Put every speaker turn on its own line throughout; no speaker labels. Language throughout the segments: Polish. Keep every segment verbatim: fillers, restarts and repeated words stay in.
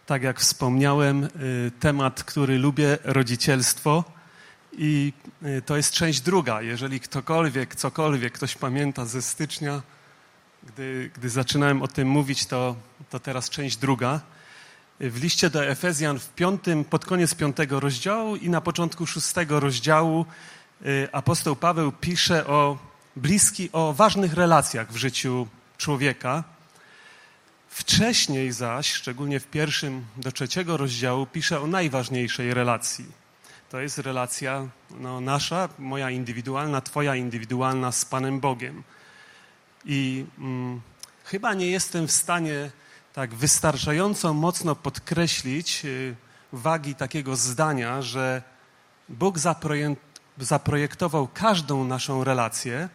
Tak jak wspomniałem, temat, który lubię, rodzicielstwo, i to jest część druga. Jeżeli ktokolwiek, cokolwiek ktoś pamięta ze stycznia, gdy, gdy zaczynałem o tym mówić, to, to teraz część druga. W liście do Efezjan w piątym, pod koniec piątego rozdziału i na początku szóstego rozdziału apostoł Paweł pisze o bliskich, o ważnych relacjach w życiu człowieka. Wcześniej zaś, szczególnie w pierwszym do trzeciego rozdziału, pisze o najważniejszej relacji. To jest relacja no, nasza, moja indywidualna, twoja indywidualna z Panem Bogiem. I mm, chyba nie jestem w stanie tak wystarczająco mocno podkreślić y, wagi takiego zdania, że Bóg zaprojektował każdą naszą relację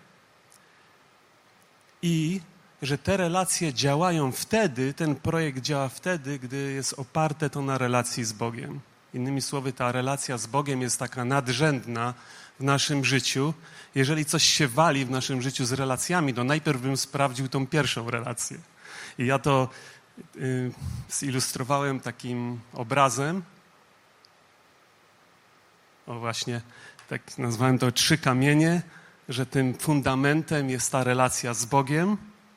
i że te relacje działają wtedy, ten projekt działa wtedy, gdy jest oparte to na relacji z Bogiem. Innymi słowy, ta relacja z Bogiem jest taka nadrzędna w naszym życiu. Jeżeli coś się wali w naszym życiu z relacjami, to najpierw bym sprawdził tą pierwszą relację. I ja to y, zilustrowałem takim obrazem. O właśnie, tak nazwałem to trzy kamienie, że tym fundamentem jest ta relacja z Bogiem.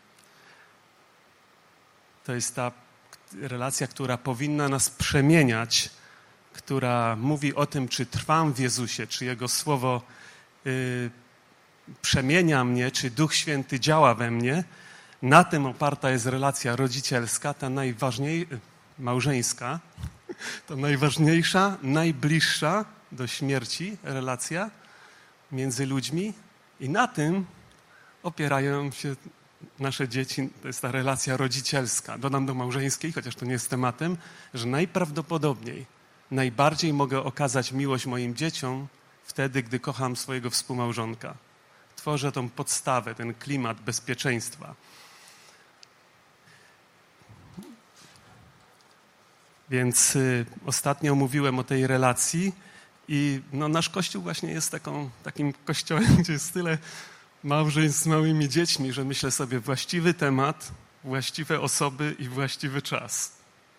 To jest ta relacja, która powinna nas przemieniać, która mówi o tym, czy trwam w Jezusie, czy Jego Słowo y, przemienia mnie, czy Duch Święty działa we mnie. Na tym oparta jest relacja rodzicielska, ta najważniejsza, małżeńska, to najważniejsza, najbliższa do śmierci relacja między ludźmi i na tym opierają się nasze dzieci, to jest ta relacja rodzicielska. Dodam do małżeńskiej, chociaż to nie jest tematem, że najprawdopodobniej najbardziej mogę okazać miłość moim dzieciom wtedy, gdy kocham swojego współmałżonka. Tworzę tą podstawę, ten klimat bezpieczeństwa. Więc y, ostatnio mówiłem o tej relacji i no, nasz Kościół właśnie jest taką, takim kościołem, gdzie jest tyle małżeństw z małymi dziećmi, że myślę sobie właściwy temat, właściwe osoby i właściwy czas.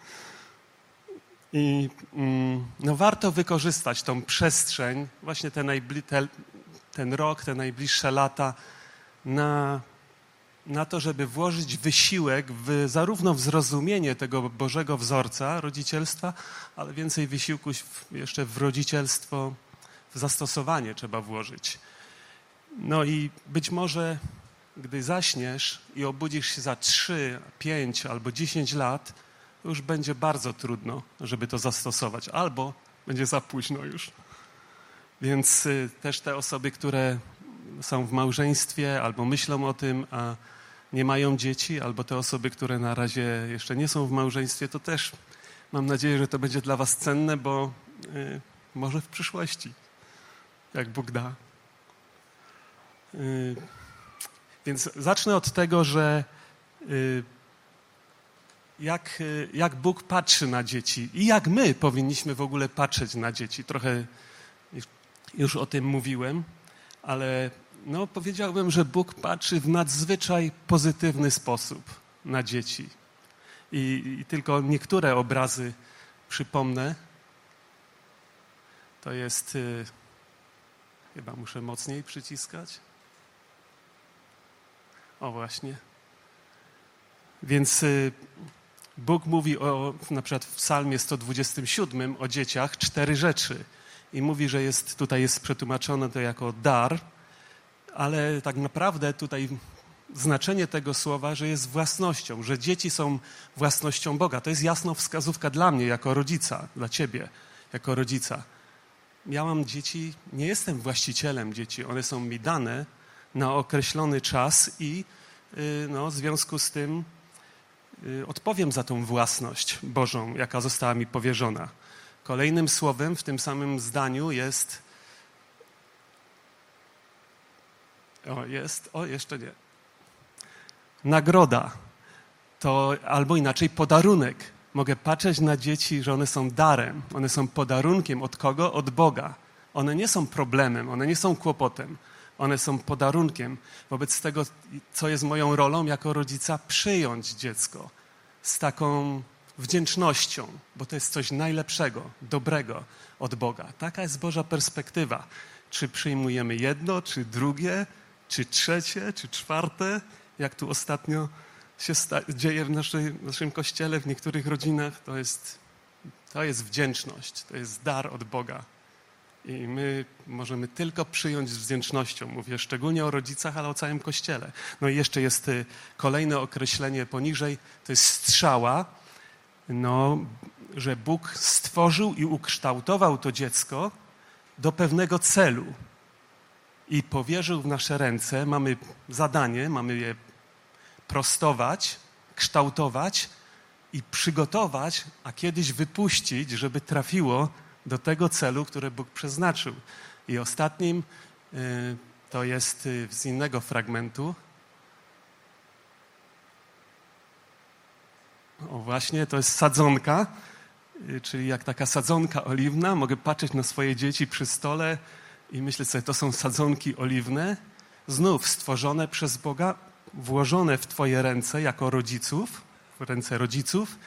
I mm, no, warto wykorzystać tą przestrzeń, właśnie te najbli- te, ten rok, te najbliższe lata na, na to, żeby włożyć wysiłek w, zarówno w zrozumienie tego Bożego wzorca rodzicielstwa, ale więcej wysiłku jeszcze w rodzicielstwo, w zastosowanie trzeba włożyć. No i być może, gdy zaśniesz i obudzisz się za trzy, pięć albo dziesięć lat, to już będzie bardzo trudno, żeby to zastosować. Albo będzie za późno już. Więc y, też te osoby, które są w małżeństwie albo myślą o tym, a nie mają dzieci, albo te osoby, które na razie jeszcze nie są w małżeństwie, to też mam nadzieję, że to będzie dla was cenne, bo y, może w przyszłości, jak Bóg da. Y, więc zacznę od tego, że y, jak, jak Bóg patrzy na dzieci i jak my powinniśmy w ogóle patrzeć na dzieci. Trochę już o tym mówiłem, ale no, powiedziałbym, że Bóg patrzy w nadzwyczaj pozytywny sposób na dzieci. I, i tylko niektóre obrazy przypomnę. To jest... Y, chyba muszę mocniej przyciskać. O, właśnie. Więc y, Bóg mówi o, na przykład w psalmie sto dwudziestym siódmym o dzieciach cztery rzeczy. I mówi, że jest, tutaj jest przetłumaczone to jako dar, ale tak naprawdę tutaj znaczenie tego słowa, że jest własnością, że dzieci są własnością Boga. To jest jasna wskazówka dla mnie jako rodzica, dla ciebie jako rodzica. Ja mam dzieci, nie jestem właścicielem dzieci, one są mi dane na określony czas i y, no, w związku z tym y, odpowiem za tą własność Bożą, jaka została mi powierzona. Kolejnym słowem w tym samym zdaniu jest o, jest, o, jeszcze nie. Nagroda. To albo inaczej podarunek. Mogę patrzeć na dzieci, że one są darem. One są podarunkiem od kogo? Od Boga. One nie są problemem, one nie są kłopotem. One są podarunkiem. Wobec tego, co jest moją rolą jako rodzica, przyjąć dziecko z taką wdzięcznością, bo to jest coś najlepszego, dobrego od Boga. Taka jest Boża perspektywa. Czy przyjmujemy jedno, czy drugie, czy trzecie, czy czwarte, jak tu ostatnio się dzieje w, naszej, w naszym kościele, w niektórych rodzinach, to jest, to jest wdzięczność, to jest dar od Boga. I my możemy tylko przyjąć z wdzięcznością. Mówię szczególnie o rodzicach, ale o całym Kościele. No i jeszcze jest kolejne określenie poniżej, to jest strzała, no, że Bóg stworzył i ukształtował to dziecko do pewnego celu i powierzył w nasze ręce. Mamy zadanie, mamy je prostować, kształtować i przygotować, a kiedyś wypuścić, żeby trafiło do tego celu, który Bóg przeznaczył. I ostatnim y, to jest y, z innego fragmentu. O właśnie, to jest sadzonka, y, czyli jak taka sadzonka oliwna. Mogę patrzeć na swoje dzieci przy stole i myśleć sobie, to są sadzonki oliwne, znów stworzone przez Boga, włożone w twoje ręce jako rodziców, w ręce rodziców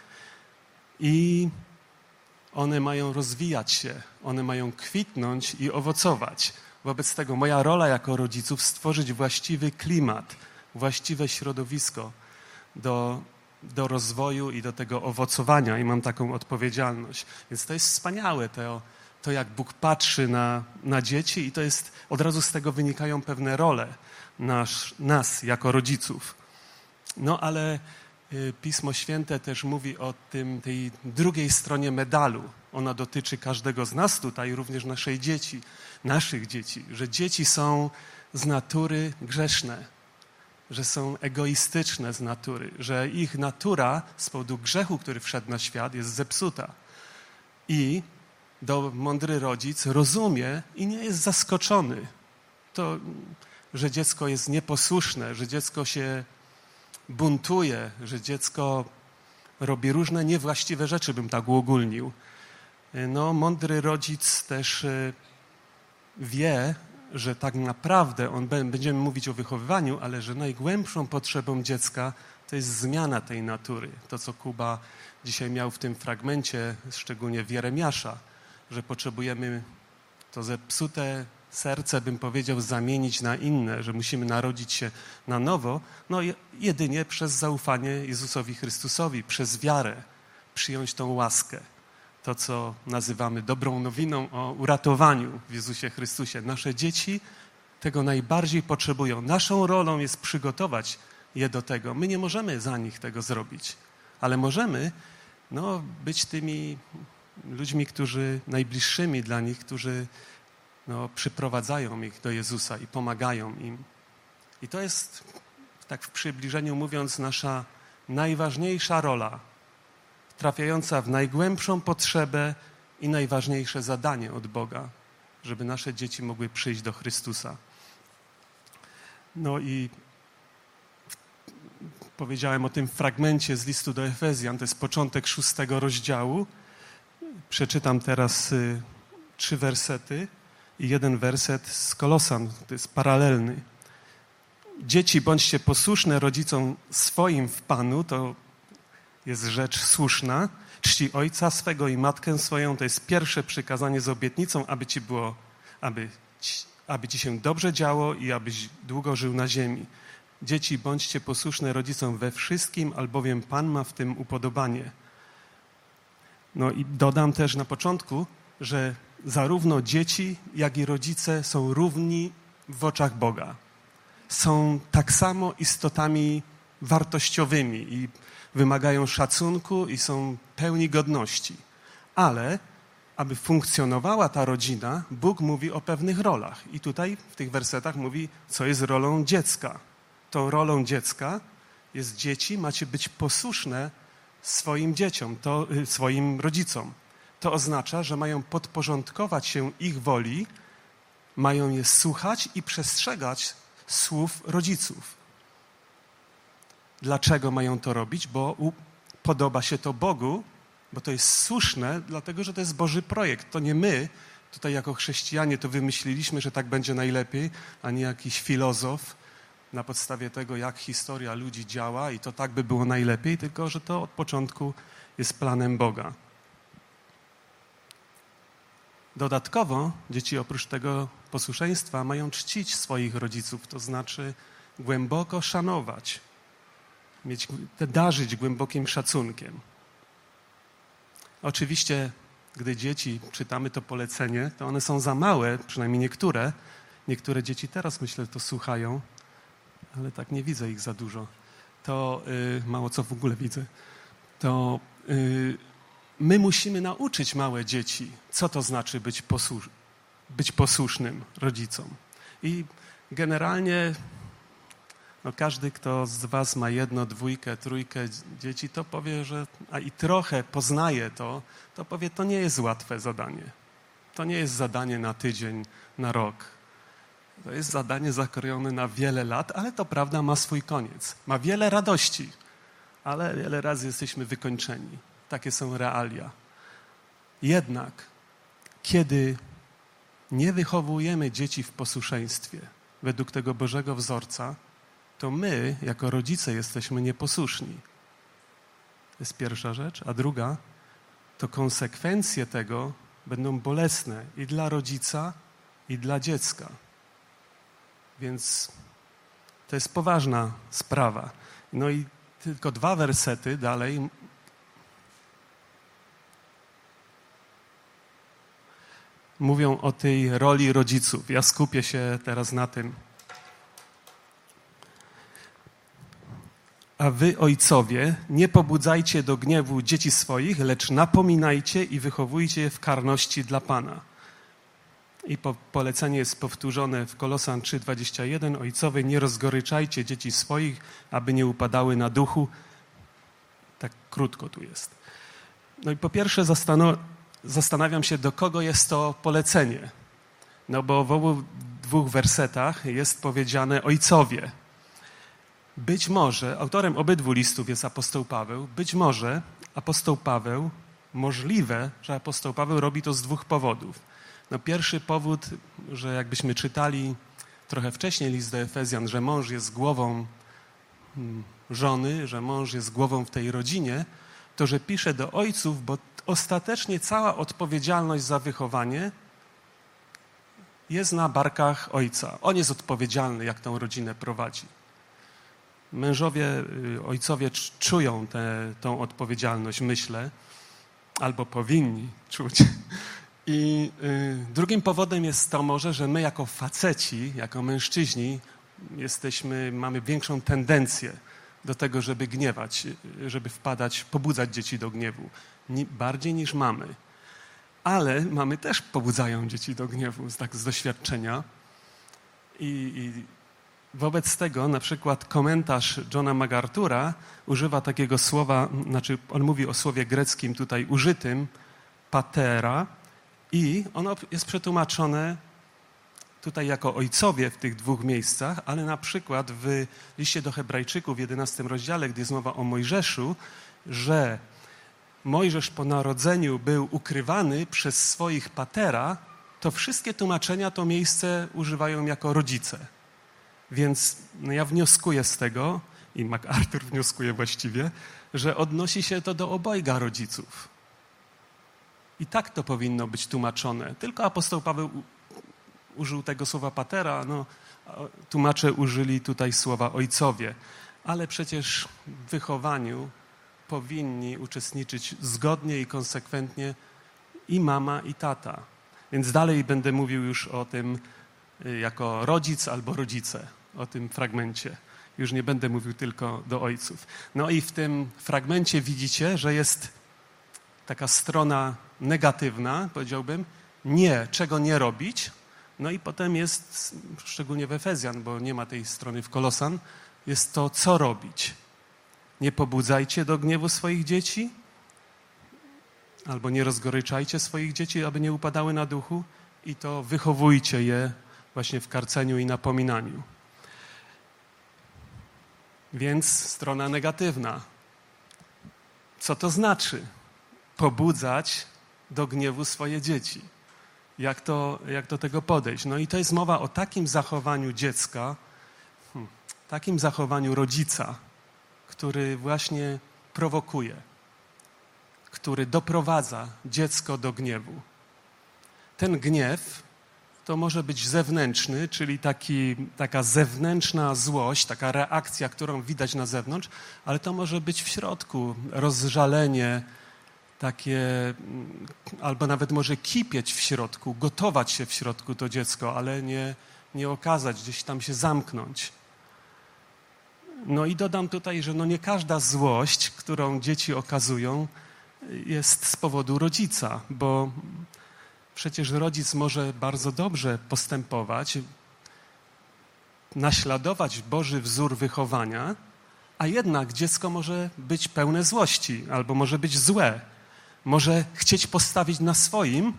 i one mają rozwijać się, one mają kwitnąć i owocować. Wobec tego moja rola jako rodziców stworzyć właściwy klimat, właściwe środowisko do, do rozwoju i do tego owocowania i mam taką odpowiedzialność. Więc to jest wspaniałe, to, to jak Bóg patrzy na, na dzieci i to jest, od razu z tego wynikają pewne role nasz, nas jako rodziców. No ale Pismo Święte też mówi o tym, tej drugiej stronie medalu. Ona dotyczy każdego z nas tutaj, również naszej dzieci, naszych dzieci, że dzieci są z natury grzeszne, że są egoistyczne z natury, że ich natura z powodu grzechu, który wszedł na świat, jest zepsuta. I do, mądry rodzic rozumie i nie jest zaskoczony, to, że dziecko jest nieposłuszne, że dziecko się buntuje, że dziecko robi różne niewłaściwe rzeczy, bym tak uogólnił. No, mądry rodzic też wie, że tak naprawdę, on, będziemy mówić o wychowywaniu, ale że najgłębszą potrzebą dziecka to jest zmiana tej natury. To, co Kuba dzisiaj miał w tym fragmencie, szczególnie w Jeremiasza, że potrzebujemy to zepsute serce, bym powiedział, zamienić na inne, że musimy narodzić się na nowo, no jedynie przez zaufanie Jezusowi Chrystusowi, przez wiarę, przyjąć tą łaskę. To, co nazywamy dobrą nowiną o uratowaniu w Jezusie Chrystusie. Nasze dzieci tego najbardziej potrzebują. Naszą rolą jest przygotować je do tego. My nie możemy za nich tego zrobić, ale możemy no, być tymi ludźmi, którzy najbliższymi dla nich, którzy no, przyprowadzają ich do Jezusa i pomagają im. I to jest, tak w przybliżeniu mówiąc, nasza najważniejsza rola, trafiająca w najgłębszą potrzebę i najważniejsze zadanie od Boga, żeby nasze dzieci mogły przyjść do Chrystusa. No i powiedziałem o tym fragmencie z listu do Efezjan, to jest początek szóstego rozdziału. Przeczytam teraz y, trzy wersety i jeden werset z Kolosan, to jest paralelny. Dzieci, bądźcie posłuszne rodzicom swoim w Panu, to jest rzecz słuszna. Czci ojca swego i matkę swoją, to jest pierwsze przykazanie z obietnicą, aby ci było, aby ci, aby ci się dobrze działo i abyś długo żył na ziemi. Dzieci, bądźcie posłuszne rodzicom we wszystkim, albowiem Pan ma w tym upodobanie. No i dodam też na początku, że zarówno dzieci, jak i rodzice są równi w oczach Boga. Są tak samo istotami wartościowymi i wymagają szacunku i są pełni godności. Ale aby funkcjonowała ta rodzina, Bóg mówi o pewnych rolach. I tutaj w tych wersetach mówi, co jest rolą dziecka. Tą rolą dziecka jest dzieci, macie być posłuszne swoim dzieciom, to, swoim rodzicom. To oznacza, że mają podporządkować się ich woli, mają je słuchać i przestrzegać słów rodziców. Dlaczego mają to robić? Bo u, podoba się to Bogu, bo to jest słuszne, dlatego że to jest Boży projekt. To nie my tutaj jako chrześcijanie to wymyśliliśmy, że tak będzie najlepiej, a nie jakiś filozof na podstawie tego, jak historia ludzi działa i to tak by było najlepiej, tylko że to od początku jest planem Boga. Dodatkowo dzieci oprócz tego posłuszeństwa mają czcić swoich rodziców, to znaczy głęboko szanować, mieć, darzyć głębokim szacunkiem. Oczywiście, gdy dzieci czytamy to polecenie, to one są za małe, przynajmniej niektóre. Niektóre dzieci teraz, myślę, to słuchają, ale tak nie widzę ich za dużo. To yy, mało co w ogóle widzę. To yy, my musimy nauczyć małe dzieci, co to znaczy być, posłusz- być posłusznym rodzicom. I generalnie no każdy, kto z was ma jedno, dwójkę, trójkę dzieci, to powie, że a i trochę poznaje to, to powie, to nie jest łatwe zadanie. To nie jest zadanie na tydzień, na rok. To jest zadanie zakrojone na wiele lat, ale to prawda ma swój koniec. Ma wiele radości, ale wiele razy jesteśmy wykończeni. Takie są realia. Jednak, kiedy nie wychowujemy dzieci w posłuszeństwie według tego Bożego wzorca, to my, jako rodzice, jesteśmy nieposłuszni. To jest pierwsza rzecz. A druga, to konsekwencje tego będą bolesne i dla rodzica, i dla dziecka. Więc to jest poważna sprawa. No i tylko dwa wersety dalej. Mówią o tej roli rodziców. Ja skupię się teraz na tym. A wy, ojcowie, nie pobudzajcie do gniewu dzieci swoich, lecz napominajcie i wychowujcie je w karności dla Pana. I po, polecenie jest powtórzone w Kolosan trzy dwadzieścia jeden. Ojcowie, nie rozgoryczajcie dzieci swoich, aby nie upadały na duchu. Tak krótko tu jest. No i po pierwsze zastano- zastanawiam się, do kogo jest to polecenie. No bo w obu dwóch wersetach jest powiedziane ojcowie. Być może, autorem obydwu listów jest apostoł Paweł, być może apostoł Paweł, możliwe, że apostoł Paweł robi to z dwóch powodów. No pierwszy powód, że jakbyśmy czytali trochę wcześniej list do Efezjan, że mąż jest głową żony, że mąż jest głową w tej rodzinie, to że pisze do ojców, bo ostatecznie cała odpowiedzialność za wychowanie jest na barkach ojca. On jest odpowiedzialny, jak tą rodzinę prowadzi. Mężowie, ojcowie czują tę tą odpowiedzialność, myślę, albo powinni czuć. I y, drugim powodem jest to może, że my jako faceci, jako mężczyźni jesteśmy, mamy większą tendencję do tego, żeby gniewać, żeby wpadać, pobudzać dzieci do gniewu. Nie, bardziej niż mamy. Ale mamy też pobudzają dzieci do gniewu, tak z doświadczenia. I, i wobec tego na przykład komentarz Johna MacArthura używa takiego słowa, znaczy on mówi o słowie greckim tutaj użytym, patera, i ono jest przetłumaczone tutaj jako ojcowie w tych dwóch miejscach, ale na przykład w liście do Hebrajczyków w jedenastym rozdziale, gdy jest mowa o Mojżeszu, że Mojżesz po narodzeniu był ukrywany przez swoich patera, to wszystkie tłumaczenia to miejsce używają jako rodzice. Więc no ja wnioskuję z tego, i MacArthur wnioskuje właściwie, że odnosi się to do obojga rodziców. I tak to powinno być tłumaczone. Tylko apostoł Paweł użył tego słowa patera, no, tłumacze użyli tutaj słowa ojcowie. Ale przecież w wychowaniu powinni uczestniczyć zgodnie i konsekwentnie i mama, i tata. Więc dalej będę mówił już o tym jako rodzic albo rodzice, o tym fragmencie. Już nie będę mówił tylko do ojców. No i w tym fragmencie widzicie, że jest taka strona negatywna, powiedziałbym, nie, czego nie robić. No i potem jest, szczególnie w Efezjan, bo nie ma tej strony w Kolosan, jest to, co robić. Nie pobudzajcie do gniewu swoich dzieci, albo nie rozgoryczajcie swoich dzieci, aby nie upadały na duchu, i to wychowujcie je właśnie w karceniu i napominaniu. Więc strona negatywna. Co to znaczy? Pobudzać do gniewu swoje dzieci. Jak, to, jak do tego podejść? No i to jest mowa o takim zachowaniu dziecka, hmm, takim zachowaniu rodzica, który właśnie prowokuje. który doprowadza dziecko do gniewu. Ten gniew to może być zewnętrzny, czyli taki, taka zewnętrzna złość, taka reakcja, którą widać na zewnątrz, ale to może być w środku rozżalenie, takie, albo nawet może kipieć w środku, gotować się w środku to dziecko, ale nie, nie okazać, gdzieś tam się zamknąć. No i dodam tutaj, że no nie każda złość, którą dzieci okazują, jest z powodu rodzica, bo przecież rodzic może bardzo dobrze postępować, naśladować Boży wzór wychowania, a jednak dziecko może być pełne złości albo może być złe. Może chcieć postawić na swoim,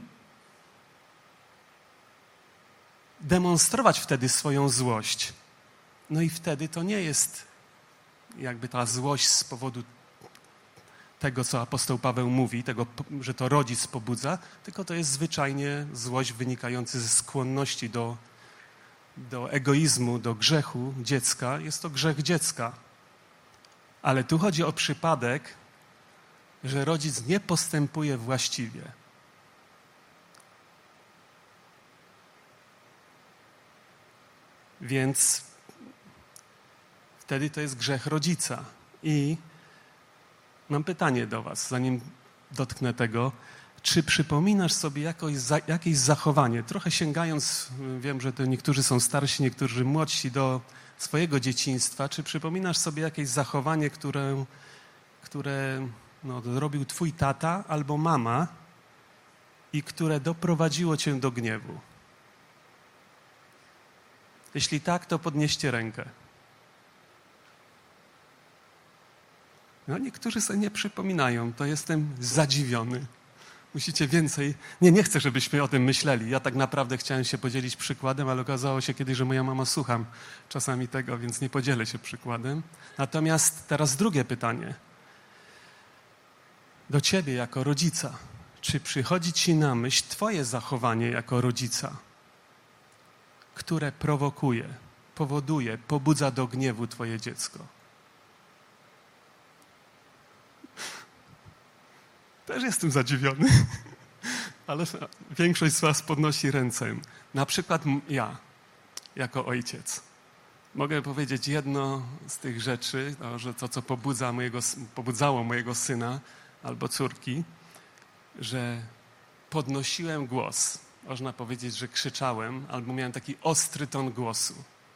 demonstrować wtedy swoją złość. No i wtedy to nie jest jakby ta złość z powodu tego, co apostoł Paweł mówi, tego, że to rodzic pobudza, tylko to jest zwyczajnie złość wynikająca ze skłonności do, do egoizmu, do grzechu dziecka. Jest to grzech dziecka. Ale tu chodzi o przypadek, że rodzic nie postępuje właściwie. Więc wtedy to jest grzech rodzica. I mam pytanie do was, zanim dotknę tego. Czy przypominasz sobie jakoś, jakieś zachowanie, trochę sięgając, wiem, że to niektórzy są starsi, niektórzy młodsi, do swojego dzieciństwa, czy przypominasz sobie jakieś zachowanie, które, które no, robił twój tata albo mama i które doprowadziło cię do gniewu? Jeśli tak, to podnieście rękę. No, niektórzy sobie nie przypominają, to jestem zadziwiony. Musicie więcej... Nie, nie chcę, żebyśmy o tym myśleli. Ja tak naprawdę chciałem się podzielić przykładem, ale okazało się kiedyś, że moja mama słucham czasami tego, więc nie podzielę się przykładem. Natomiast teraz drugie pytanie. Do ciebie jako rodzica. Czy przychodzi ci na myśl twoje zachowanie jako rodzica, które prowokuje, powoduje, pobudza do gniewu twoje dziecko? Też jestem zadziwiony, ale większość z was podnosi ręce. Na przykład ja, jako ojciec, mogę powiedzieć jedno z tych rzeczy, to, że to, co pobudza mojego, pobudzało mojego syna albo córki, że podnosiłem głos. Można powiedzieć, że krzyczałem albo miałem taki ostry ton głosu.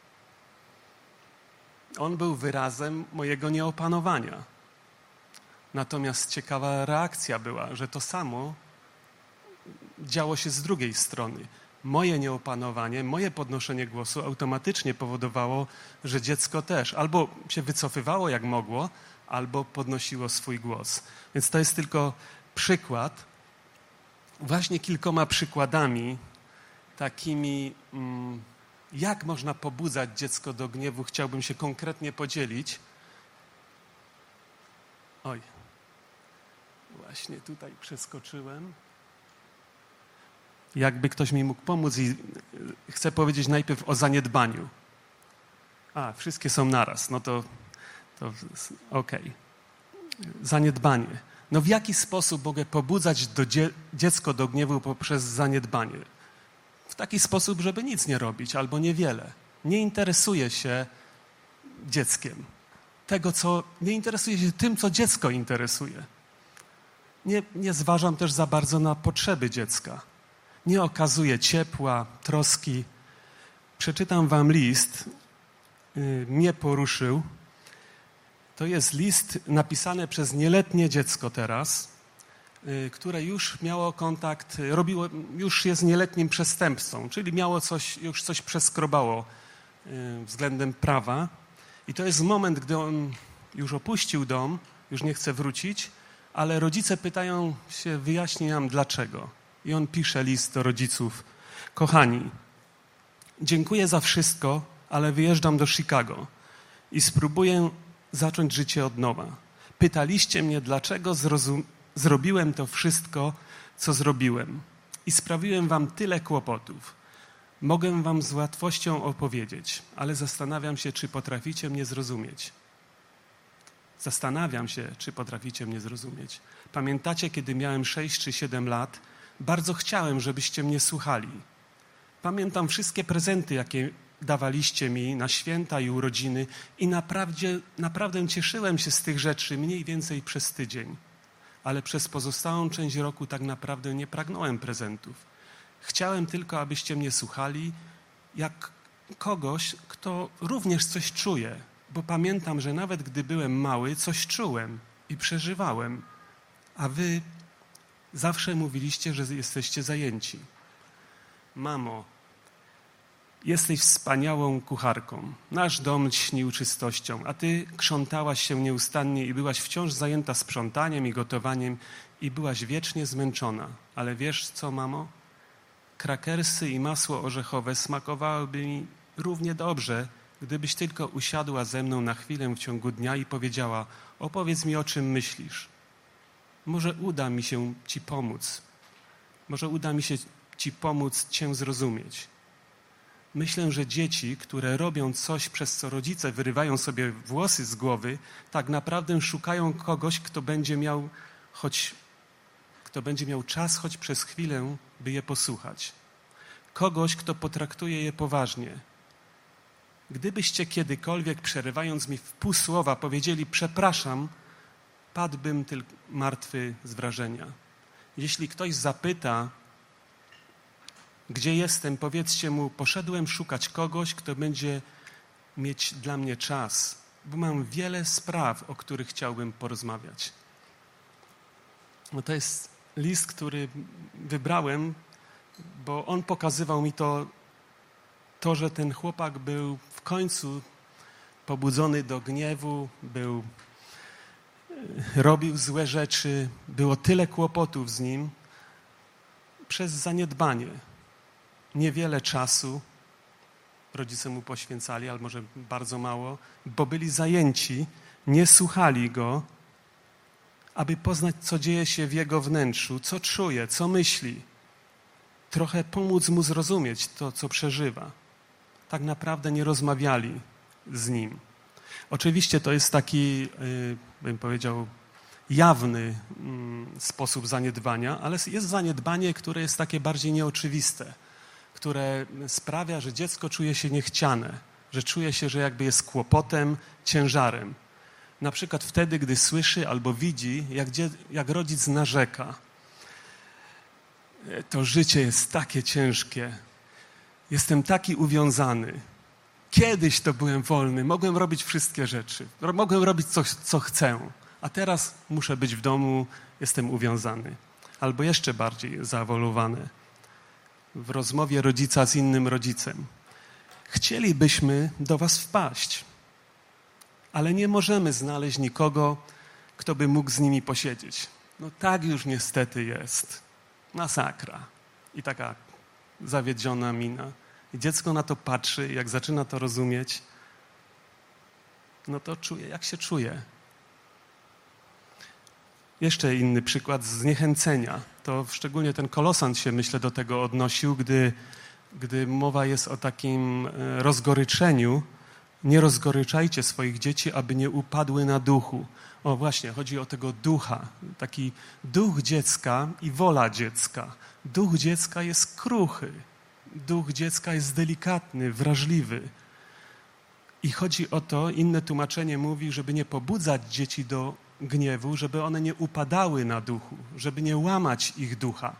On był wyrazem mojego nieopanowania. Natomiast ciekawa reakcja była, że to samo działo się z drugiej strony. Moje nieopanowanie, moje podnoszenie głosu automatycznie powodowało, że dziecko też albo się wycofywało jak mogło, albo podnosiło swój głos. Więc to jest tylko przykład. Właśnie kilkoma przykładami takimi, jak można pobudzać dziecko do gniewu, chciałbym się konkretnie podzielić. Oj. Właśnie tutaj przeskoczyłem. Jakby ktoś mi mógł pomóc i chcę powiedzieć najpierw o zaniedbaniu. A, wszystkie są naraz, no to, to okej. Okay. Zaniedbanie. No w jaki sposób mogę pobudzać do dzie- dziecko do gniewu poprzez zaniedbanie? W taki sposób, żeby nic nie robić albo niewiele. Nie interesuję się dzieckiem. Tego, co nie interesuje się tym, co dziecko interesuje. Nie, nie zważam też za bardzo na potrzeby dziecka. Nie okazuję ciepła, troski. Przeczytam wam list, yy, mnie poruszył. To jest list napisany przez nieletnie dziecko teraz, yy, które już miało kontakt, robiło, już jest nieletnim przestępcą, czyli miało coś, już coś przeskrobało yy, względem prawa. I to jest moment, gdy on już opuścił dom, już nie chce wrócić, ale rodzice pytają się, wyjaśnij nam dlaczego. I on pisze list do rodziców. Kochani, dziękuję za wszystko, ale wyjeżdżam do Chicago i spróbuję zacząć życie od nowa. Pytaliście mnie, dlaczego zrozum- zrobiłem to wszystko, co zrobiłem i sprawiłem wam tyle kłopotów. Mogę wam z łatwością opowiedzieć, ale zastanawiam się, czy potraficie mnie zrozumieć. Zastanawiam się, czy potraficie mnie zrozumieć. Pamiętacie, kiedy miałem sześć czy siedem lat? Bardzo chciałem, żebyście mnie słuchali. Pamiętam wszystkie prezenty, jakie dawaliście mi na święta i urodziny i naprawdę, naprawdę cieszyłem się z tych rzeczy mniej więcej przez tydzień. Ale przez pozostałą część roku tak naprawdę nie pragnąłem prezentów. Chciałem tylko, abyście mnie słuchali jak kogoś, kto również coś czuje, bo pamiętam, że nawet gdy byłem mały, coś czułem i przeżywałem, a wy zawsze mówiliście, że jesteście zajęci. Mamo, jesteś wspaniałą kucharką. Nasz dom śnił czystością, a ty krzątałaś się nieustannie i byłaś wciąż zajęta sprzątaniem i gotowaniem i byłaś wiecznie zmęczona. Ale wiesz co, mamo? Krakersy i masło orzechowe smakowałyby mi równie dobrze, gdybyś tylko usiadła ze mną na chwilę w ciągu dnia i powiedziała: opowiedz mi, o czym myślisz. Może uda mi się ci pomóc. Może uda mi się ci pomóc cię zrozumieć. Myślę, że dzieci, które robią coś, przez co rodzice wyrywają sobie włosy z głowy, tak naprawdę szukają kogoś, kto będzie miał choć, kto będzie miał czas choć przez chwilę, by je posłuchać. Kogoś, kto potraktuje je poważnie. Gdybyście kiedykolwiek, przerywając mi w pół słowa, powiedzieli: przepraszam, padłbym tylko martwy z wrażenia. Jeśli ktoś zapyta, gdzie jestem, powiedzcie mu: poszedłem szukać kogoś, kto będzie mieć dla mnie czas, bo mam wiele spraw, o których chciałbym porozmawiać. No to jest list, który wybrałem, bo on pokazywał mi to, to, że ten chłopak był w końcu pobudzony do gniewu, był, robił złe rzeczy, było tyle kłopotów z nim przez zaniedbanie. Niewiele czasu rodzice mu poświęcali, albo może bardzo mało, bo byli zajęci, nie słuchali go, aby poznać, co dzieje się w jego wnętrzu, co czuje, co myśli. Trochę pomóc mu zrozumieć to, co przeżywa. Tak naprawdę nie rozmawiali z nim. Oczywiście to jest taki, bym powiedział, jawny sposób zaniedbania, ale jest zaniedbanie, które jest takie bardziej nieoczywiste, które sprawia, że dziecko czuje się niechciane, że czuje się, że jakby jest kłopotem, ciężarem. Na przykład wtedy, gdy słyszy albo widzi, jak, dzie- jak rodzic narzeka. To życie jest takie ciężkie. Jestem taki uwiązany. Kiedyś to byłem wolny, mogłem robić wszystkie rzeczy. Mogłem robić coś, co chcę. A teraz muszę być w domu, jestem uwiązany. Albo jeszcze bardziej zaawolowane. W rozmowie rodzica z innym rodzicem. Chcielibyśmy do was wpaść, ale nie możemy znaleźć nikogo, kto by mógł z nimi posiedzieć. No tak już niestety jest. Masakra. I taka zawiedziona mina. I dziecko na to patrzy, jak zaczyna to rozumieć, no to czuje, jak się czuje. Jeszcze inny przykład zniechęcenia. To szczególnie ten Kolosant się, myślę, do tego odnosił, gdy, gdy mowa jest o takim rozgoryczeniu. Nie rozgoryczajcie swoich dzieci, aby nie upadły na duchu. O właśnie, chodzi o tego ducha. Taki duch dziecka i wola dziecka. Duch dziecka jest kruchy. Duch dziecka jest delikatny, wrażliwy. I chodzi o to, inne tłumaczenie mówi, żeby nie pobudzać dzieci do gniewu, żeby one nie upadały na duchu, żeby nie łamać ich ducha.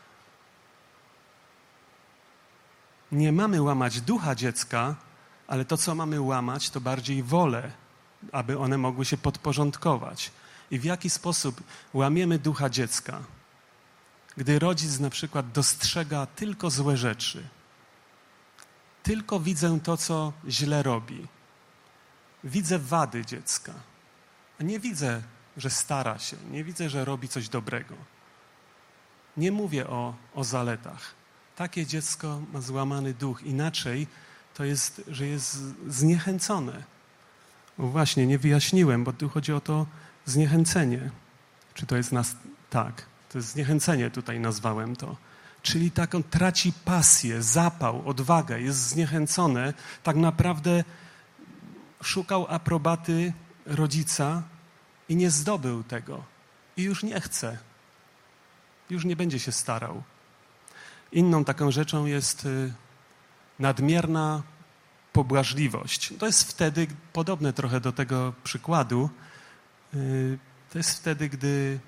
Nie mamy łamać ducha dziecka, ale to, co mamy łamać, to bardziej wolę, aby one mogły się podporządkować. I w jaki sposób łamiemy ducha dziecka? Gdy rodzic na przykład dostrzega tylko złe rzeczy, tylko widzę to, co źle robi. Widzę wady dziecka, a nie widzę, że stara się, nie widzę, że robi coś dobrego. Nie mówię o, o zaletach. Takie dziecko ma złamany duch. Inaczej to jest, że jest zniechęcone. Bo właśnie, nie wyjaśniłem, bo tu chodzi o to zniechęcenie. Czy to jest nas... Tak, to jest zniechęcenie, tutaj nazwałem to. Czyli tak on traci pasję, zapał, odwagę, jest zniechęcone. Tak naprawdę szukał aprobaty rodzica i nie zdobył tego. i już nie chce. Już nie będzie się starał. Inną taką rzeczą jest nadmierna pobłażliwość. To jest wtedy, podobne trochę do tego przykładu, to jest wtedy, gdy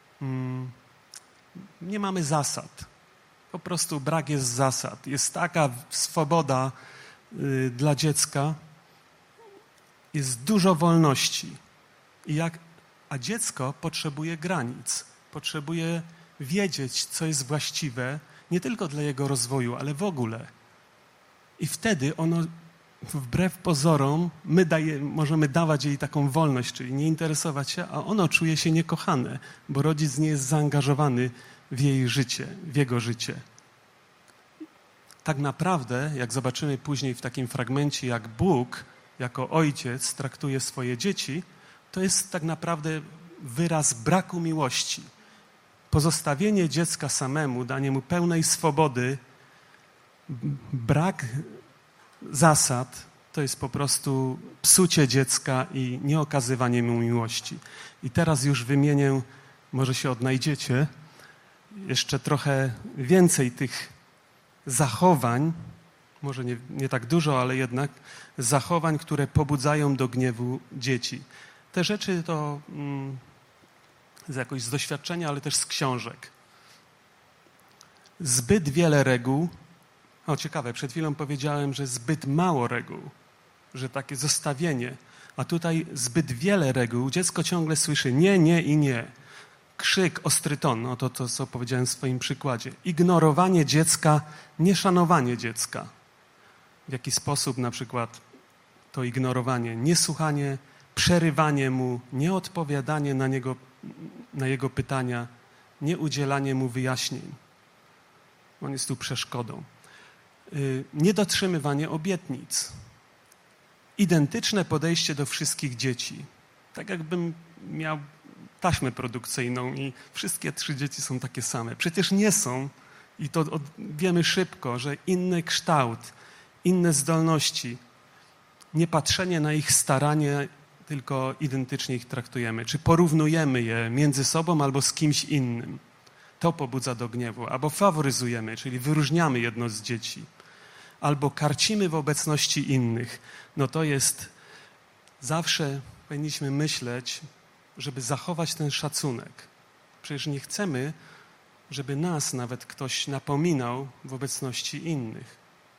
nie mamy zasad. Po prostu brak jest zasad. Jest taka swoboda dla dziecka, jest dużo wolności. I jak, a dziecko potrzebuje granic, potrzebuje wiedzieć, co jest właściwe, nie tylko dla jego rozwoju, ale w ogóle. I wtedy ono, wbrew pozorom, my daje, możemy dawać jej taką wolność, czyli nie interesować się, a ono czuje się niekochane, bo rodzic nie jest zaangażowany w jej życie, w jego życie. Tak naprawdę, jak zobaczymy później w takim fragmencie, jak Bóg jako ojciec traktuje swoje dzieci, to jest tak naprawdę wyraz braku miłości. Pozostawienie dziecka samemu, danie mu pełnej swobody, brak zasad, to jest po prostu psucie dziecka i nieokazywanie mu miłości. I teraz już wymienię, może się odnajdziecie, jeszcze trochę więcej tych zachowań, może nie, nie tak dużo, ale jednak zachowań, które pobudzają do gniewu dzieci. Te rzeczy to mm, z jakoś z doświadczenia, ale też z książek. Zbyt wiele reguł. O, ciekawe, przed chwilą powiedziałem, że zbyt mało reguł, że takie zostawienie, a tutaj zbyt wiele reguł. Dziecko ciągle słyszy nie, nie i nie. Krzyk, ostry ton, no to to, co powiedziałem w swoim przykładzie. Ignorowanie dziecka, nieszanowanie dziecka. W jaki sposób na przykład to ignorowanie, niesłuchanie, przerywanie mu, nieodpowiadanie na niego, na jego pytania, nieudzielanie mu wyjaśnień. On jest tu przeszkodą. Yy, niedotrzymywanie obietnic. Identyczne podejście do wszystkich dzieci. Tak jakbym miał taśmę produkcyjną i wszystkie trzy dzieci są takie same. Przecież nie są i to od, wiemy szybko, że inny kształt, inne zdolności, nie patrzenie na ich staranie, tylko identycznie ich traktujemy. Czy porównujemy je między sobą albo z kimś innym. To pobudza do gniewu. Albo faworyzujemy, czyli wyróżniamy jedno z dzieci. Albo karcimy w obecności innych. No to jest, zawsze powinniśmy myśleć, żeby zachować ten szacunek. Przecież nie chcemy, żeby nas nawet ktoś napominał w obecności innych.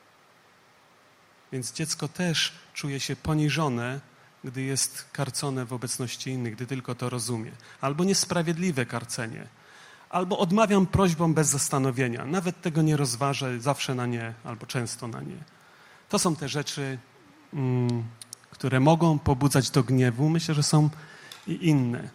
Więc dziecko też czuje się poniżone, gdy jest karcone w obecności innych, gdy tylko to rozumie. Albo niesprawiedliwe karcenie. Albo odmawiam prośbom bez zastanowienia. Nawet tego nie rozważę, zawsze na nie, albo często na nie. To są te rzeczy, mm, które mogą pobudzać do gniewu. Myślę, że są i inne.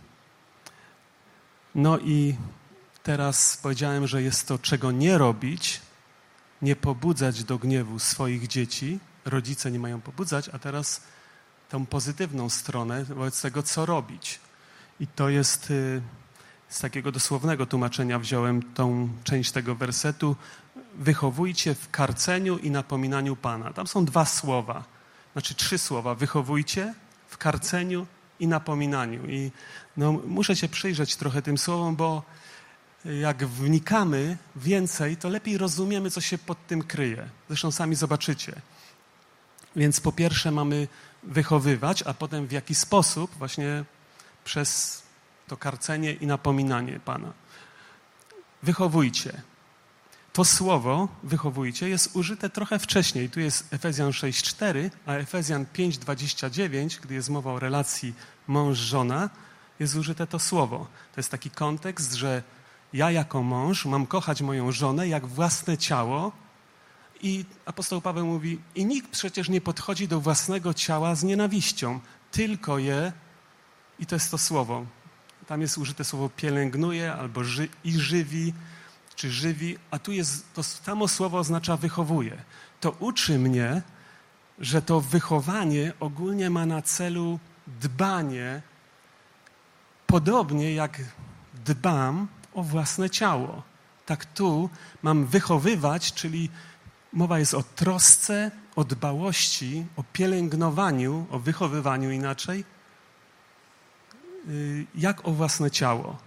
No i teraz powiedziałem, że jest to, czego nie robić, nie pobudzać do gniewu swoich dzieci. Rodzice nie mają pobudzać, a teraz tą pozytywną stronę wobec tego, co robić. I to jest z takiego dosłownego tłumaczenia wziąłem tą część tego wersetu. Wychowujcie w karceniu i napominaniu Pana. Tam są dwa słowa, znaczy trzy słowa. Wychowujcie w karceniu i napominaniu. I no, muszę się przyjrzeć trochę tym słowom, bo jak wnikamy więcej, to lepiej rozumiemy, co się pod tym kryje. Zresztą sami zobaczycie. Więc po pierwsze mamy wychowywać, a potem w jaki sposób właśnie przez to karcenie i napominanie Pana. Wychowujcie. To słowo wychowujcie jest użyte trochę wcześniej. Tu jest Efezjan sześć cztery, a Efezjan pięć dwadzieścia dziewięć, gdy jest mowa o relacji mąż-żona, jest użyte to słowo. To jest taki kontekst, że ja jako mąż mam kochać moją żonę jak własne ciało i apostoł Paweł mówi, i nikt przecież nie podchodzi do własnego ciała z nienawiścią, tylko je, i to jest to słowo. Tam jest użyte słowo pielęgnuje albo ży, i żywi, czy żywi, a tu jest to samo słowo oznacza wychowuje. To uczy mnie, że to wychowanie ogólnie ma na celu dbanie, podobnie jak dbam o własne ciało. Tak tu mam wychowywać, czyli mowa jest o trosce, o dbałości, o pielęgnowaniu, o wychowywaniu inaczej, jak o własne ciało.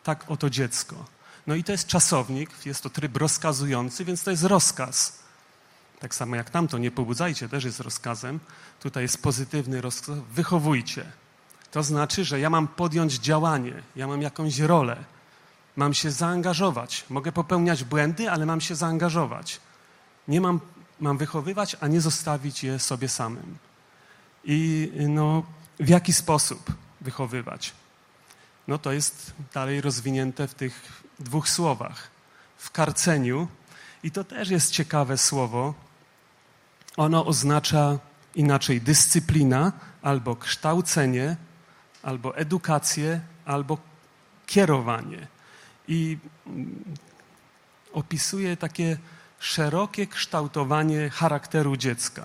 tak oto dziecko. No i to jest czasownik, jest to tryb rozkazujący, więc to jest rozkaz. Tak samo jak tamto, nie pobudzajcie, też jest rozkazem. Tutaj jest pozytywny rozkaz, wychowujcie. To znaczy, że ja mam podjąć działanie, ja mam jakąś rolę, mam się zaangażować. Mogę popełniać błędy, ale mam się zaangażować. Nie mam, mam wychowywać, a nie zostawić je sobie samym. I no, w jaki sposób wychowywać? No to jest dalej rozwinięte w tych dwóch słowach. W karceniu, i to też jest ciekawe słowo, ono oznacza inaczej dyscyplina, albo kształcenie, albo edukację, albo kierowanie. I opisuje takie szerokie kształtowanie charakteru dziecka.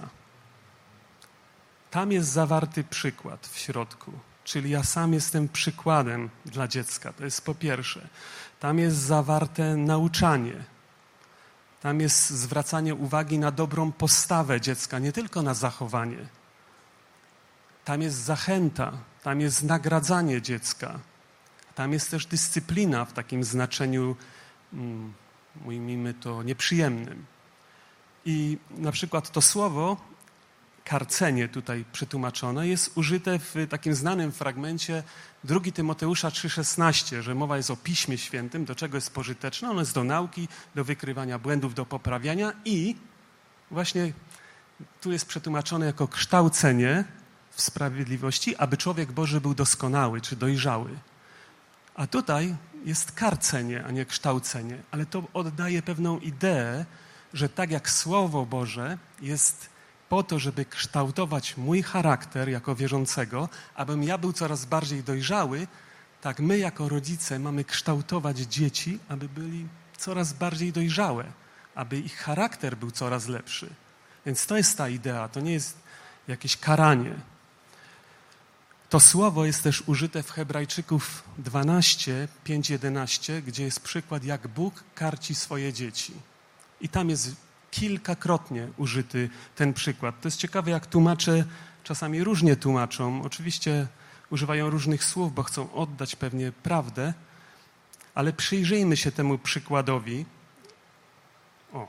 Tam jest zawarty przykład w środku, czyli ja sam jestem przykładem dla dziecka, to jest po pierwsze. Tam jest zawarte nauczanie, tam jest zwracanie uwagi na dobrą postawę dziecka, nie tylko na zachowanie. Tam jest zachęta, tam jest nagradzanie dziecka, tam jest też dyscyplina w takim znaczeniu, mm, ujmijmy to, nieprzyjemnym. I na przykład to słowo karcenie tutaj przetłumaczone jest użyte w takim znanym fragmencie drugiego Tymoteusza trzy szesnaście, że mowa jest o Piśmie Świętym, do czego jest pożyteczne. Ono jest do nauki, do wykrywania błędów, do poprawiania i właśnie tu jest przetłumaczone jako kształcenie w sprawiedliwości, aby człowiek Boży był doskonały czy dojrzały. A tutaj jest karcenie, a nie kształcenie, ale to oddaje pewną ideę, że tak jak Słowo Boże jest po to, żeby kształtować mój charakter jako wierzącego, abym ja był coraz bardziej dojrzały, tak my jako rodzice mamy kształtować dzieci, aby byli coraz bardziej dojrzałe, aby ich charakter był coraz lepszy. Więc to jest ta idea, to nie jest jakieś karanie. To słowo jest też użyte w Hebrajczyków dwanaście, pięć, jedenaście, gdzie jest przykład, jak Bóg karci swoje dzieci. I tam jest kilkakrotnie użyty ten przykład. To jest ciekawe, jak tłumacze czasami różnie tłumaczą. Oczywiście używają różnych słów, bo chcą oddać pewnie prawdę, ale przyjrzyjmy się temu przykładowi. O,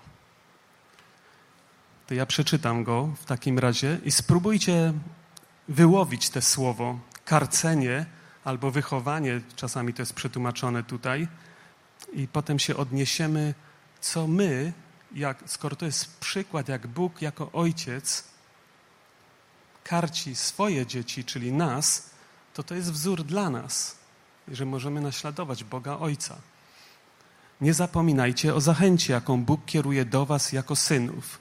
to ja przeczytam go w takim razie i spróbujcie wyłowić te słowo karcenie albo wychowanie, czasami to jest przetłumaczone tutaj, i potem się odniesiemy, co my, jak, skoro to jest przykład, jak Bóg jako ojciec karci swoje dzieci, czyli nas, to to jest wzór dla nas, że możemy naśladować Boga Ojca. Nie zapominajcie o zachęcie, jaką Bóg kieruje do was jako synów.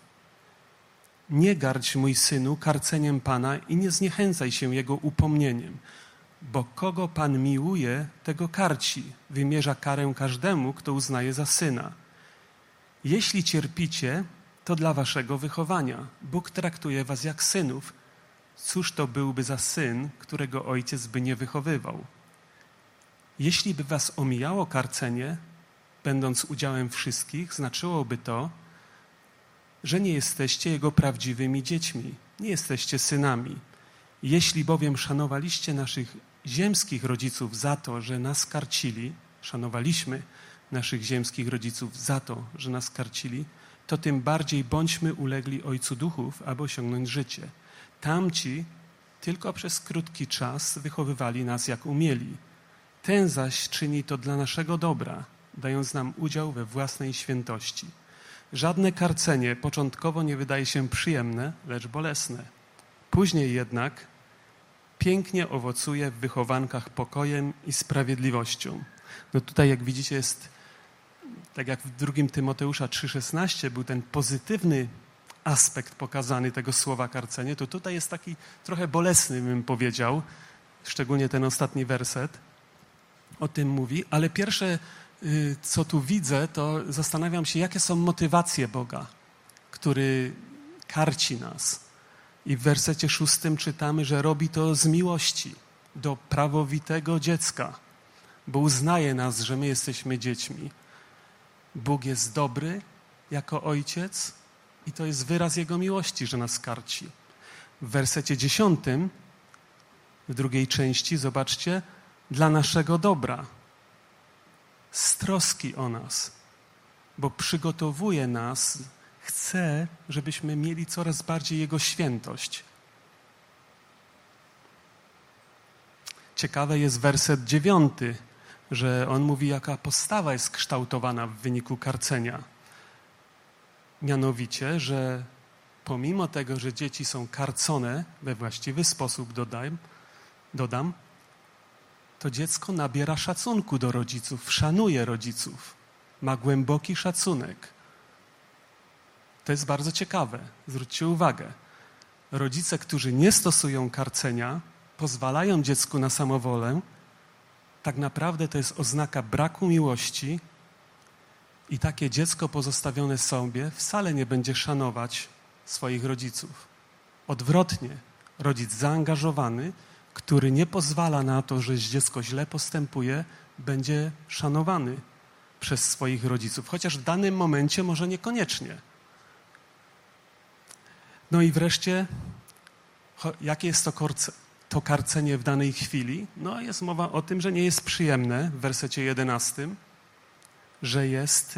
Nie gardź, mój synu, karceniem Pana i nie zniechęcaj się Jego upomnieniem, bo kogo Pan miłuje, tego karci, wymierza karę każdemu, kto uznaje za syna. Jeśli cierpicie, to dla waszego wychowania. Bóg traktuje was jak synów. Cóż to byłby za syn, którego ojciec by nie wychowywał? Jeśli by was omijało karcenie, będąc udziałem wszystkich, znaczyłoby to, że nie jesteście Jego prawdziwymi dziećmi, nie jesteście synami. Jeśli bowiem szanowaliście naszych ziemskich rodziców za to, że nas karcili, szanowaliśmy naszych ziemskich rodziców za to, że nas karcili, to tym bardziej bądźmy ulegli Ojcu Duchów, aby osiągnąć życie. Tamci tylko przez krótki czas wychowywali nas jak umieli. Ten zaś czyni to dla naszego dobra, dając nam udział we własnej świętości. Żadne karcenie początkowo nie wydaje się przyjemne, lecz bolesne. Później jednak pięknie owocuje w wychowankach pokojem i sprawiedliwością. No tutaj, jak widzicie, jest, tak jak w drugim Tymoteusza trzy szesnaście był ten pozytywny aspekt pokazany tego słowa karcenie, to tutaj jest taki trochę bolesny, bym powiedział, szczególnie ten ostatni werset o tym mówi, ale pierwsze, co tu widzę, to zastanawiam się, jakie są motywacje Boga, który karci nas. I w wersecie szóstym czytamy, że robi to z miłości do prawowitego dziecka, bo uznaje nas, że my jesteśmy dziećmi. Bóg jest dobry jako ojciec i to jest wyraz Jego miłości, że nas karci. W wersecie dziesiątym, w drugiej części, zobaczcie, dla naszego dobra. z troski o nas, bo przygotowuje nas, chce, żebyśmy mieli coraz bardziej Jego świętość. Ciekawy jest werset dziewiąty, że on mówi, jaka postawa jest kształtowana w wyniku karcenia. Mianowicie, że pomimo tego, że dzieci są karcone we właściwy sposób, dodam, dodam, to dziecko nabiera szacunku do rodziców, szanuje rodziców, ma głęboki szacunek. To jest bardzo ciekawe. Zwróćcie uwagę. Rodzice, którzy nie stosują karcenia, pozwalają dziecku na samowolę, tak naprawdę to jest oznaka braku miłości i takie dziecko pozostawione sobie wcale nie będzie szanować swoich rodziców. Odwrotnie, rodzic zaangażowany, który nie pozwala na to, że dziecko źle postępuje, będzie szanowany przez swoich rodziców, chociaż w danym momencie może niekoniecznie. No i wreszcie, jakie jest to, korce, to karcenie w danej chwili? No jest mowa o tym, że nie jest przyjemne w wersecie jedenastym, że jest,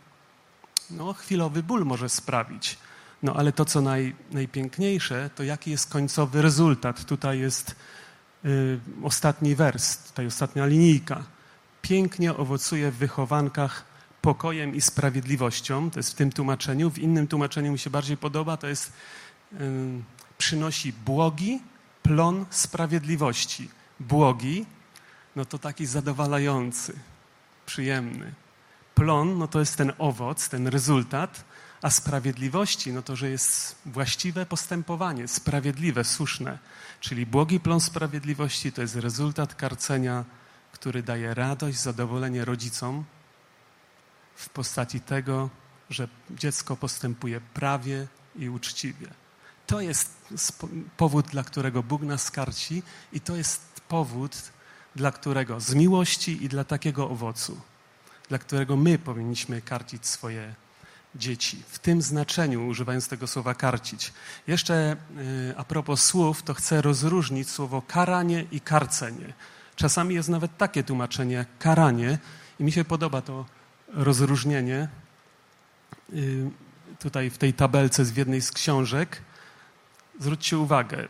no chwilowy ból może sprawić. No ale to, co naj, najpiękniejsze, to jaki jest końcowy rezultat. Tutaj jest y, ostatni wers, tutaj ostatnia linijka. Pięknie owocuje w wychowankach pokojem i sprawiedliwością. To jest w tym tłumaczeniu. W innym tłumaczeniu mi się bardziej podoba. To jest y, przynosi błogi plon sprawiedliwości. Błogi, no to taki zadowalający, przyjemny. Plon, no to jest ten owoc, ten rezultat, a sprawiedliwości, no to, że jest właściwe postępowanie, sprawiedliwe, słuszne. Czyli błogi plon sprawiedliwości to jest rezultat karcenia, który daje radość, zadowolenie rodzicom w postaci tego, że dziecko postępuje prawie i uczciwie. To jest powód, dla którego Bóg nas karci i to jest powód, dla którego z miłości i dla takiego owocu, dla którego my powinniśmy karcić swoje dzieci. W tym znaczeniu, używając tego słowa karcić. Jeszcze y, a propos słów, to chcę rozróżnić słowo karanie i karcenie. Czasami jest nawet takie tłumaczenie jak karanie i mi się podoba to rozróżnienie. Y, tutaj w tej tabelce z jednej z książek. Zwróćcie uwagę,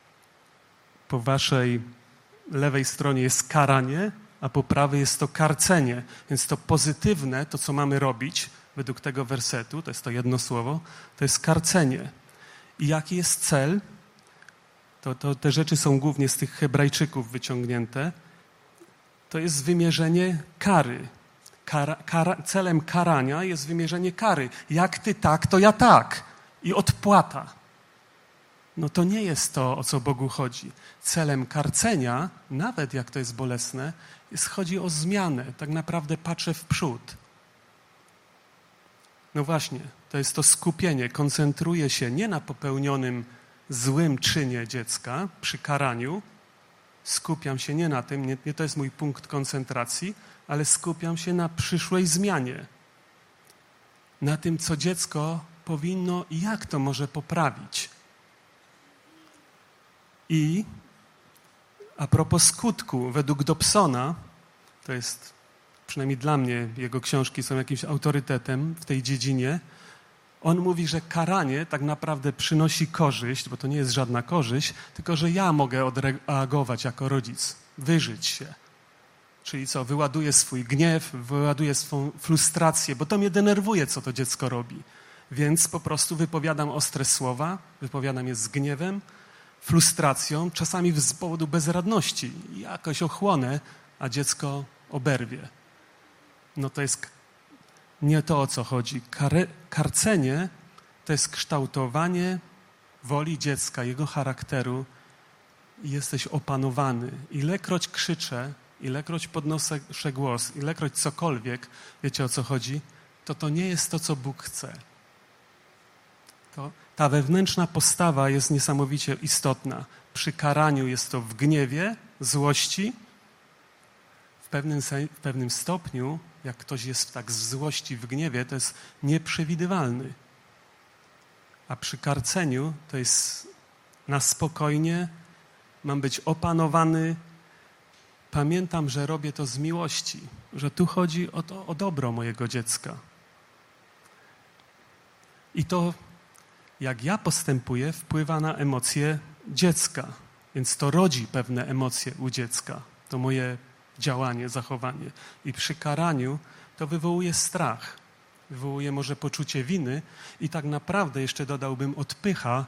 po waszej lewej stronie jest karanie, a po prawej jest to karcenie. Więc to pozytywne, to co mamy robić według tego wersetu, to jest to jedno słowo, to jest karcenie. I jaki jest cel? To, to te rzeczy są głównie z tych Hebrajczyków wyciągnięte. To jest wymierzenie kary. Kara, kara, celem karania jest wymierzenie kary. Jak ty tak, to ja tak. I odpłata. No to nie jest to, o co Bogu chodzi. Celem karcenia, nawet jak to jest bolesne, jest, chodzi o zmianę. Tak naprawdę patrzę w przód. No właśnie, to jest to skupienie. Koncentruję się nie na popełnionym złym czynie dziecka przy karaniu. Skupiam się nie na tym, nie, nie to jest mój punkt koncentracji, ale skupiam się na przyszłej zmianie. Na tym, co dziecko powinno i jak to może poprawić. I a propos skutku, według Dobsona, to jest przynajmniej dla mnie, jego książki są jakimś autorytetem w tej dziedzinie, on mówi, że karanie tak naprawdę przynosi korzyść, bo to nie jest żadna korzyść, tylko że ja mogę odreagować jako rodzic, wyżyć się. Czyli co, wyładuję swój gniew, wyładuję swą frustrację, bo to mnie denerwuje, co to dziecko robi. Więc po prostu wypowiadam ostre słowa, wypowiadam je z gniewem, frustracją, czasami z powodu bezradności. Jakoś ochłonę, a dziecko oberwie. No to jest nie to, o co chodzi. Kar- karcenie to jest kształtowanie woli dziecka, jego charakteru i jesteś opanowany. Ilekroć krzyczę, ilekroć podnoszę głos, ilekroć cokolwiek, wiecie, o co chodzi, to to nie jest to, co Bóg chce. To ta wewnętrzna postawa jest niesamowicie istotna. Przy karaniu jest to w gniewie, złości. W pewnym, w pewnym stopniu, jak ktoś jest tak z złości, w gniewie, to jest nieprzewidywalny. A przy karceniu to jest na spokojnie, mam być opanowany, pamiętam, że robię to z miłości, że tu chodzi o to, o dobro mojego dziecka. I to, jak ja postępuję, wpływa na emocje dziecka, więc to rodzi pewne emocje u dziecka, to moje działanie, zachowanie. I przy karaniu to wywołuje strach, wywołuje może poczucie winy i tak naprawdę jeszcze dodałbym odpycha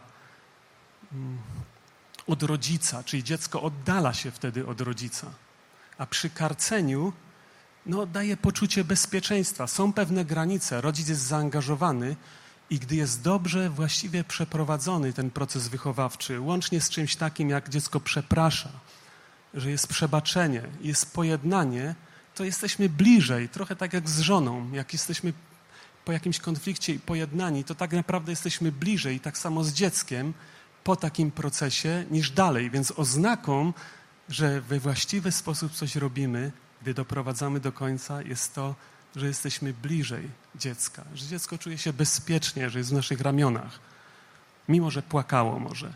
od rodzica, czyli dziecko oddala się wtedy od rodzica. A przy karceniu no, daje poczucie bezpieczeństwa. Są pewne granice, rodzic jest zaangażowany i gdy jest dobrze, właściwie przeprowadzony ten proces wychowawczy, łącznie z czymś takim, jak dziecko przeprasza, że jest przebaczenie, jest pojednanie, to jesteśmy bliżej, trochę tak jak z żoną. Jak jesteśmy po jakimś konflikcie i pojednani, to tak naprawdę jesteśmy bliżej, tak samo z dzieckiem, po takim procesie niż dalej. Więc oznaką, że we właściwy sposób coś robimy, gdy doprowadzamy do końca, jest to, że jesteśmy bliżej dziecka, że dziecko czuje się bezpiecznie, że jest w naszych ramionach, mimo że płakało może.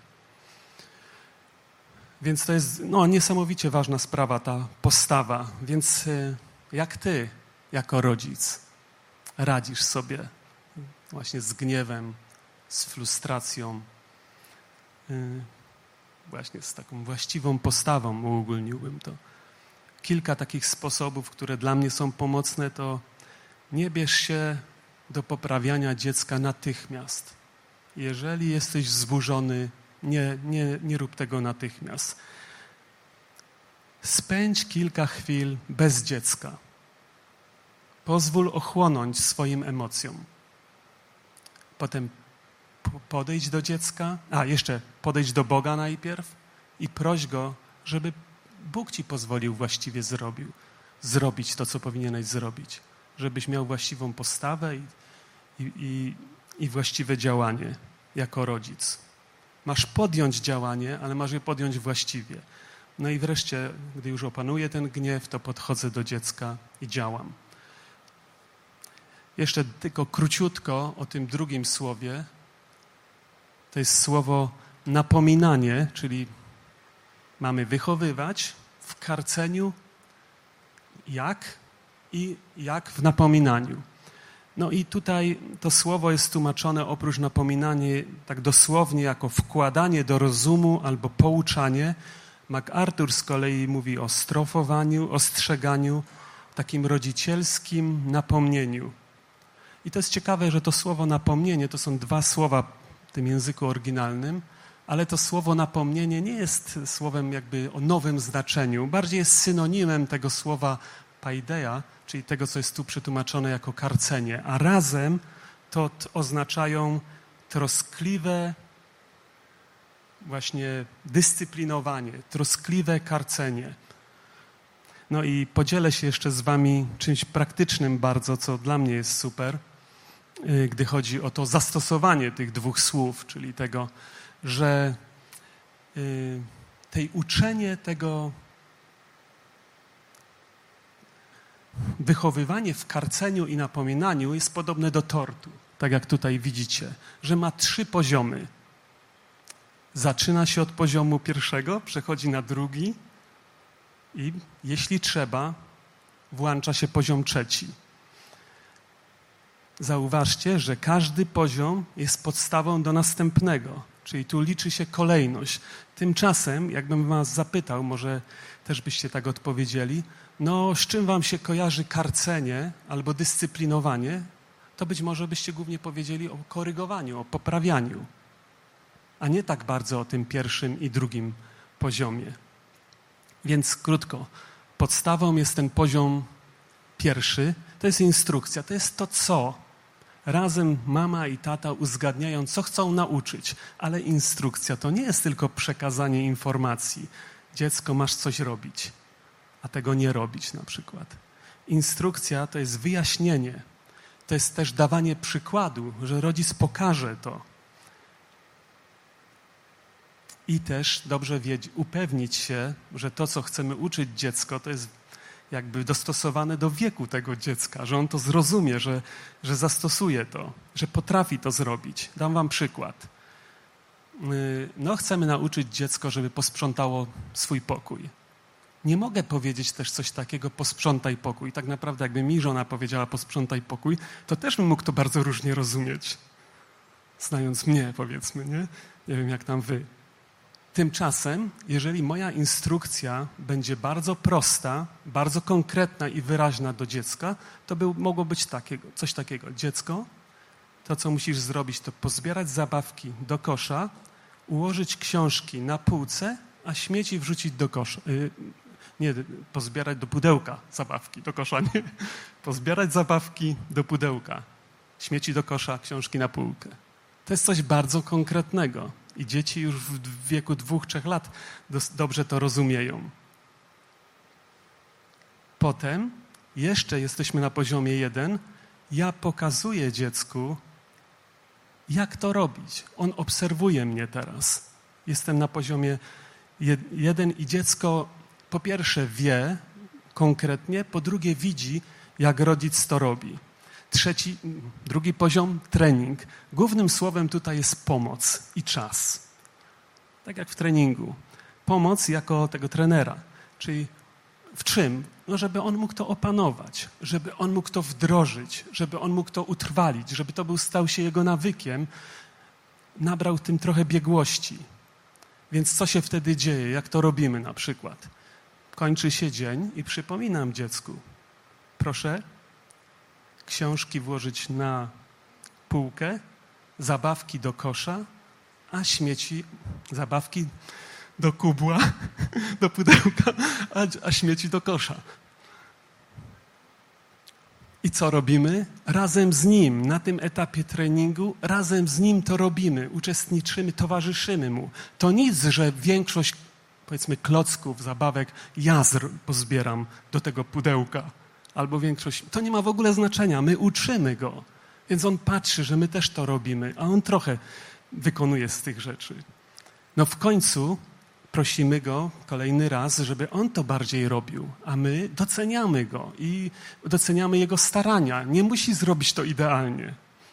Więc to jest no, niesamowicie ważna sprawa, ta postawa. Więc jak ty, jako rodzic, radzisz sobie właśnie z gniewem, z frustracją, właśnie z taką właściwą postawą, uogólniłbym to. Kilka takich sposobów, które dla mnie są pomocne, to nie bierz się do poprawiania dziecka natychmiast. Jeżeli jesteś wzburzony, nie, nie, nie rób tego natychmiast. Spędź kilka chwil bez dziecka. Pozwól ochłonąć swoim emocjom. Potem podejdź do dziecka, a jeszcze podejdź do Boga najpierw i proś Go, żeby Bóg ci pozwolił właściwie zrobił, zrobić to, co powinieneś zrobić. Żebyś miał właściwą postawę i, i, i, i właściwe działanie jako rodzic. Masz podjąć działanie, ale masz je podjąć właściwie. No i wreszcie, gdy już opanuję ten gniew, to podchodzę do dziecka i działam. Jeszcze tylko króciutko o tym drugim słowie. To jest słowo napominanie, czyli mamy wychowywać w karceniu jak i jak w napominaniu. No i tutaj to słowo jest tłumaczone oprócz napominanie tak dosłownie jako wkładanie do rozumu albo pouczanie. MacArthur z kolei mówi o strofowaniu, ostrzeganiu, takim rodzicielskim napomnieniu. I to jest ciekawe, że to słowo napomnienie to są dwa słowa w tym języku oryginalnym, ale to słowo napomnienie nie jest słowem jakby o nowym znaczeniu, bardziej jest synonimem tego słowa paideia, czyli tego, co jest tu przetłumaczone jako karcenie, a razem to oznaczają troskliwe właśnie dyscyplinowanie, troskliwe karcenie. No i podzielę się jeszcze z wami czymś praktycznym bardzo, co dla mnie jest super, gdy chodzi o to zastosowanie tych dwóch słów, czyli tego, że tej uczenie tego wychowywanie w karceniu i napominaniu jest podobne do tortu, tak jak tutaj widzicie, że ma trzy poziomy. Zaczyna się od poziomu pierwszego, przechodzi na drugi i jeśli trzeba, włącza się poziom trzeci. Zauważcie, że każdy poziom jest podstawą do następnego, czyli tu liczy się kolejność. Tymczasem, jakbym was zapytał, może też byście tak odpowiedzieli, no z czym wam się kojarzy karcenie albo dyscyplinowanie, to być może byście głównie powiedzieli o korygowaniu, o poprawianiu, a nie tak bardzo o tym pierwszym i drugim poziomie. Więc krótko, podstawą jest ten poziom pierwszy, to jest instrukcja, to jest to co. Razem mama i tata uzgadniają, co chcą nauczyć, ale instrukcja to nie jest tylko przekazanie informacji. Dziecko, masz coś robić, a tego nie robić na przykład. Instrukcja to jest wyjaśnienie, to jest też dawanie przykładu, że rodzic pokaże to. I też dobrze wiedzieć, upewnić się, że to, co chcemy uczyć dziecko, to jest jakby dostosowane do wieku tego dziecka, że on to zrozumie, że, że zastosuje to, że potrafi to zrobić. Dam wam przykład. No, chcemy nauczyć dziecko, żeby posprzątało swój pokój. Nie mogę powiedzieć też coś takiego, posprzątaj pokój. Tak naprawdę jakby mi żona powiedziała posprzątaj pokój, to też bym mógł to bardzo różnie rozumieć. Znając mnie, powiedzmy, nie? Nie wiem, jak tam wy. Tymczasem, jeżeli moja instrukcja będzie bardzo prosta, bardzo konkretna i wyraźna do dziecka, to by mogło być takiego, coś takiego. Dziecko, to co musisz zrobić, to pozbierać zabawki do kosza, ułożyć książki na półce, a śmieci wrzucić do kosza. Yy, nie, pozbierać do pudełka zabawki, do kosza nie. Pozbierać zabawki do pudełka, śmieci do kosza, książki na półkę. To jest coś bardzo konkretnego i dzieci już w wieku dwóch, trzech lat dobrze to rozumieją. Potem jeszcze jesteśmy na poziomie jeden. Ja pokazuję dziecku, jak to robić. On obserwuje mnie teraz. Jestem na poziomie jeden i dziecko po pierwsze wie konkretnie, po drugie widzi, jak rodzic to robi. Trzeci, drugi poziom, trening. Głównym słowem tutaj jest pomoc i czas. Tak jak w treningu. Pomoc jako tego trenera. Czyli w czym? No, żeby on mógł to opanować, żeby on mógł to wdrożyć, żeby on mógł to utrwalić, żeby to był, stał się jego nawykiem, nabrał tym trochę biegłości. Więc co się wtedy dzieje? Jak to robimy na przykład? Kończy się dzień i przypominam dziecku, proszę książki włożyć na półkę, zabawki do kosza, a śmieci, zabawki do kubła, do pudełka, a, a śmieci do kosza. I co robimy? Razem z nim, na tym etapie treningu, razem z nim to robimy, uczestniczymy, towarzyszymy mu. To nic, że większość, powiedzmy, klocków, zabawek ja pozbieram do tego pudełka. Albo większość. To nie ma w ogóle znaczenia. My uczymy go. Więc on patrzy, że my też to robimy, a on trochę wykonuje z tych rzeczy. No w końcu prosimy go kolejny raz, żeby on to bardziej robił, a my doceniamy go i doceniamy jego starania. Nie musi zrobić to idealnie.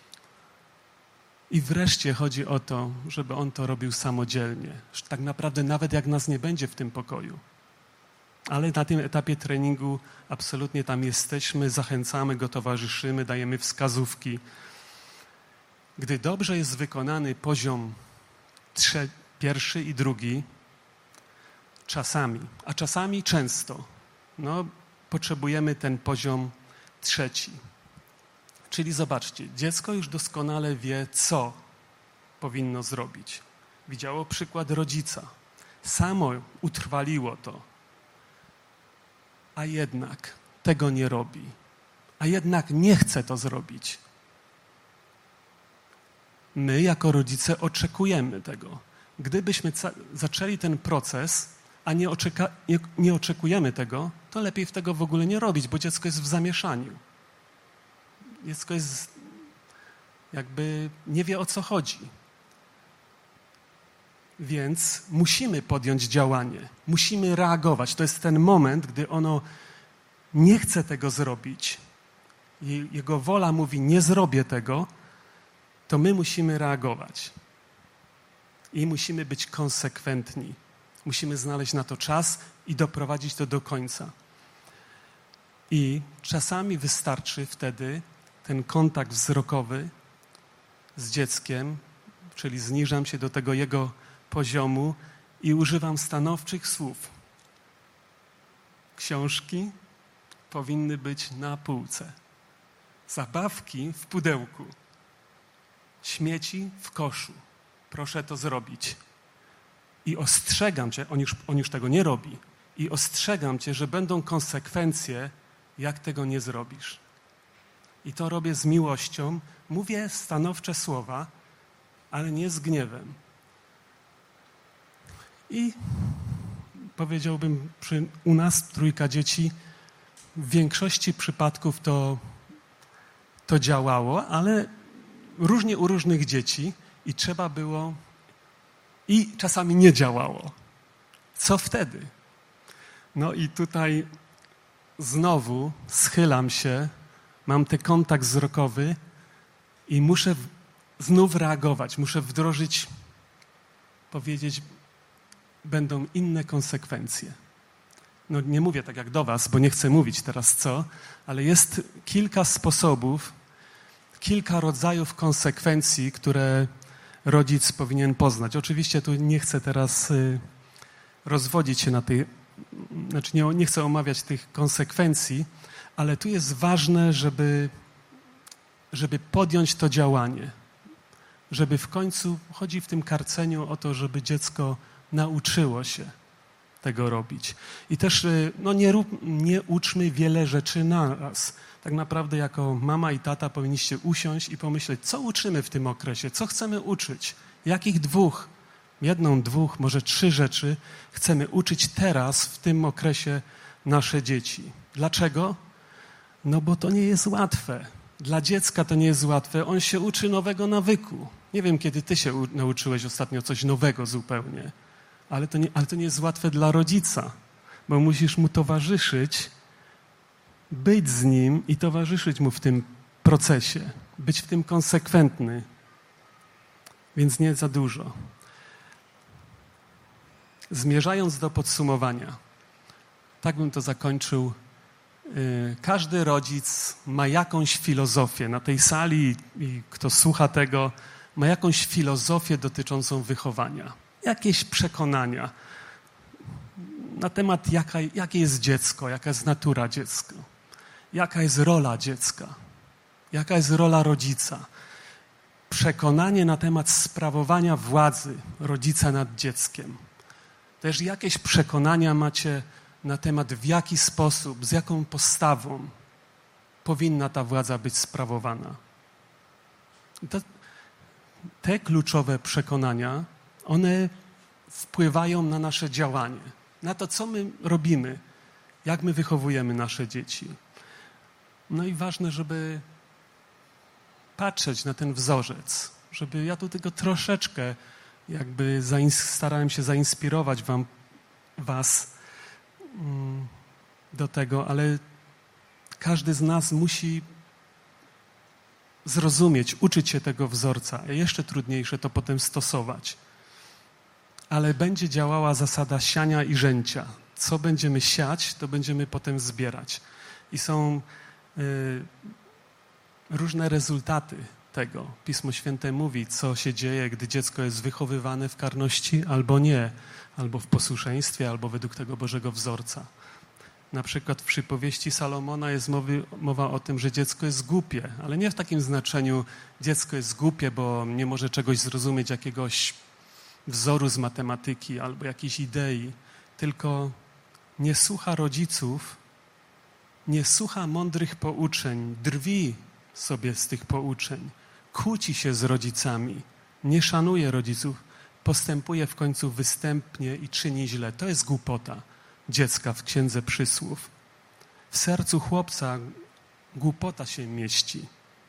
I wreszcie chodzi o to, żeby on to robił samodzielnie. Tak naprawdę nawet jak nas nie będzie w tym pokoju. Ale na tym etapie treningu absolutnie tam jesteśmy, zachęcamy go, towarzyszymy, dajemy wskazówki. Gdy dobrze jest wykonany poziom trze- pierwszy i drugi, czasami, a czasami często, no, potrzebujemy ten poziom trzeci. Czyli zobaczcie, dziecko już doskonale wie, co powinno zrobić. Widziało przykład rodzica. Samo utrwaliło to. A jednak tego nie robi. A jednak nie chce to zrobić. My jako rodzice oczekujemy tego. Gdybyśmy ca- zaczęli ten proces, a nie, oczeka- nie, nie oczekujemy tego, to lepiej w tego w ogóle nie robić, bo dziecko jest w zamieszaniu. Dziecko jest jakby nie wie, o co chodzi. Więc musimy podjąć działanie, musimy reagować. To jest ten moment, gdy ono nie chce tego zrobić, jego wola mówi, nie zrobię tego, to my musimy reagować. I musimy być konsekwentni. Musimy znaleźć na to czas i doprowadzić to do końca. I czasami wystarczy wtedy ten kontakt wzrokowy z dzieckiem, czyli zniżam się do tego jego poziomu i używam stanowczych słów. Książki powinny być na półce. Zabawki w pudełku. Śmieci w koszu. Proszę to zrobić. I ostrzegam cię, on już, on już tego nie robi, i ostrzegam cię, że będą konsekwencje, jak tego nie zrobisz. I to robię z miłością. Mówię stanowcze słowa, ale nie z gniewem. I powiedziałbym, przy, u nas trójka dzieci, w większości przypadków to, to działało, ale różnie u różnych dzieci i trzeba było, i czasami nie działało. Co wtedy? No i tutaj znowu schylam się, mam ten kontakt wzrokowy i muszę w, znów reagować, muszę wdrożyć, powiedzieć, będą inne konsekwencje. no nie mówię tak jak do was, bo nie chcę mówić teraz co, ale jest kilka sposobów, kilka rodzajów konsekwencji, które rodzic powinien poznać. Oczywiście tu nie chcę teraz y, rozwodzić się na tej, znaczy nie, nie chcę omawiać tych konsekwencji, ale tu jest ważne, żeby, żeby podjąć to działanie. Żeby w końcu, chodzi w tym karceniu o to, żeby dziecko nauczyło się tego robić. I też no nie, rób, nie uczmy wiele rzeczy naraz. Tak naprawdę jako mama i tata powinniście usiąść i pomyśleć, co uczymy w tym okresie, co chcemy uczyć, jakich dwóch, jedną, dwóch, może trzy rzeczy chcemy uczyć teraz w tym okresie nasze dzieci. Dlaczego? No bo to nie jest łatwe. Dla dziecka to nie jest łatwe. On się uczy nowego nawyku. Nie wiem, kiedy ty się u- nauczyłeś ostatnio coś nowego zupełnie, ale to, nie, ale to nie jest łatwe dla rodzica, bo musisz mu towarzyszyć, być z nim i towarzyszyć mu w tym procesie, być w tym konsekwentny, więc nie za dużo. Zmierzając do podsumowania, tak bym to zakończył. Każdy rodzic ma jakąś filozofię na tej sali i kto słucha tego, ma jakąś filozofię dotyczącą wychowania, jakieś przekonania na temat, jaka, jakie jest dziecko, jaka jest natura dziecka, jaka jest rola dziecka, jaka jest rola rodzica. Przekonanie na temat sprawowania władzy rodzica nad dzieckiem. Też jakieś przekonania macie na temat, w jaki sposób, z jaką postawą powinna ta władza być sprawowana. Te, te kluczowe przekonania, one wpływają na nasze działanie, na to, co my robimy, jak my wychowujemy nasze dzieci. No i ważne, żeby patrzeć na ten wzorzec, żeby ja tu tylko troszeczkę jakby zains- starałem się zainspirować wam, was do tego, ale każdy z nas musi zrozumieć, uczyć się tego wzorca, a jeszcze trudniejsze to potem stosować. Ale będzie działała zasada siania i żęcia. Co będziemy siać, to będziemy potem zbierać. I są y, różne rezultaty tego. Pismo Święte mówi, co się dzieje, gdy dziecko jest wychowywane w karności albo nie, albo w posłuszeństwie, albo według tego Bożego wzorca. Na przykład w przypowieści Salomona jest mowy, mowa o tym, że dziecko jest głupie, ale nie w takim znaczeniu dziecko jest głupie, bo nie może czegoś zrozumieć, jakiegoś wzoru z matematyki albo jakiejś idei, tylko nie słucha rodziców, nie słucha mądrych pouczeń, drwi sobie z tych pouczeń, kłóci się z rodzicami, nie szanuje rodziców, postępuje w końcu występnie i czyni źle. To jest głupota dziecka w Księdze Przysłów. W sercu chłopca głupota się mieści.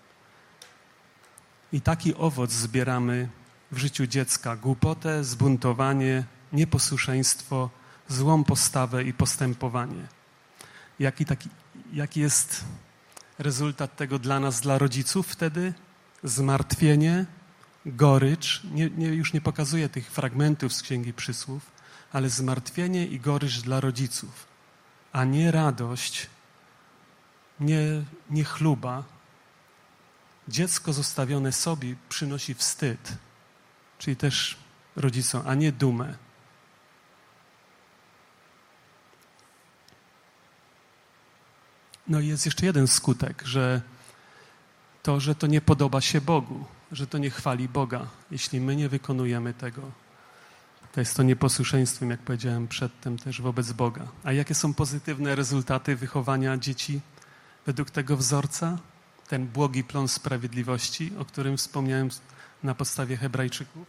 I taki owoc zbieramy w życiu dziecka. Głupotę, zbuntowanie, nieposłuszeństwo, złą postawę i postępowanie. Jaki, taki, jaki jest rezultat tego dla nas, dla rodziców wtedy? Zmartwienie, gorycz. Nie, nie, już nie pokazuję tych fragmentów z Księgi Przysłów, ale zmartwienie i gorycz dla rodziców, a nie radość, nie, nie chluba. Dziecko zostawione sobie przynosi wstyd, czyli też rodzicom, a nie dumę. No i jest jeszcze jeden skutek, że to, że to nie podoba się Bogu, że to nie chwali Boga, jeśli my nie wykonujemy tego. To jest to nieposłuszeństwem, jak powiedziałem przedtem, też wobec Boga. A jakie są pozytywne rezultaty wychowania dzieci według tego wzorca? Ten błogi plon sprawiedliwości, o którym wspomniałem na podstawie Hebrajczyków.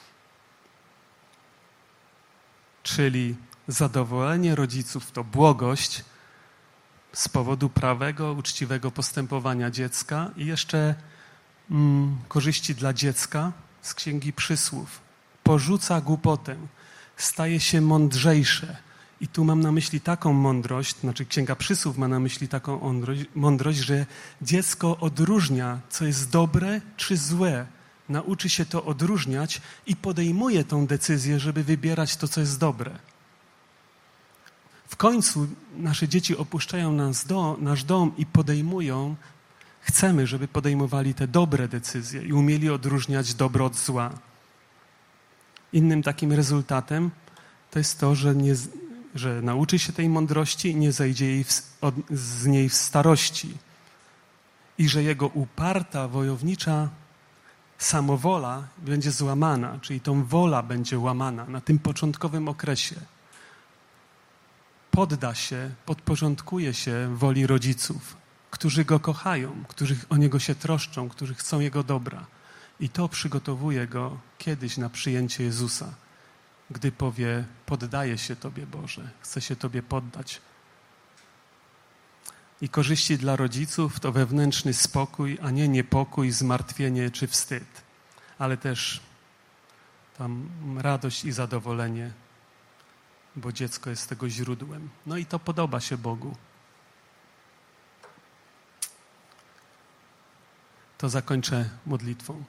Czyli zadowolenie rodziców to błogość z powodu prawego, uczciwego postępowania dziecka i jeszcze mm, korzyści dla dziecka z Księgi Przysłów. Porzuca głupotę, staje się mądrzejsze. I tu mam na myśli taką mądrość, znaczy Księga Przysłów ma na myśli taką mądrość, mądrość, że dziecko odróżnia, co jest dobre czy złe. Nauczy się to odróżniać i podejmuje tą decyzję, żeby wybierać to, co jest dobre. w końcu nasze dzieci opuszczają nas do, nasz dom i podejmują, chcemy, żeby podejmowali te dobre decyzje i umieli odróżniać dobro od zła. Innym takim rezultatem to jest to, że, nie, że nauczy się tej mądrości i nie zejdzie jej w, od, z niej w starości. I że jego uparta, wojownicza samowola będzie złamana, czyli tą wola będzie łamana na tym początkowym okresie. Podda się, podporządkuje się woli rodziców, którzy go kochają, którzy o niego się troszczą, którzy chcą jego dobra. I to przygotowuje go kiedyś na przyjęcie Jezusa, gdy powie: poddaję się Tobie, Boże, chcę się Tobie poddać. I korzyści dla rodziców to wewnętrzny spokój, a nie niepokój, zmartwienie czy wstyd, ale też tam radość i zadowolenie, bo dziecko jest tego źródłem. No i to podoba się Bogu. To zakończę modlitwą.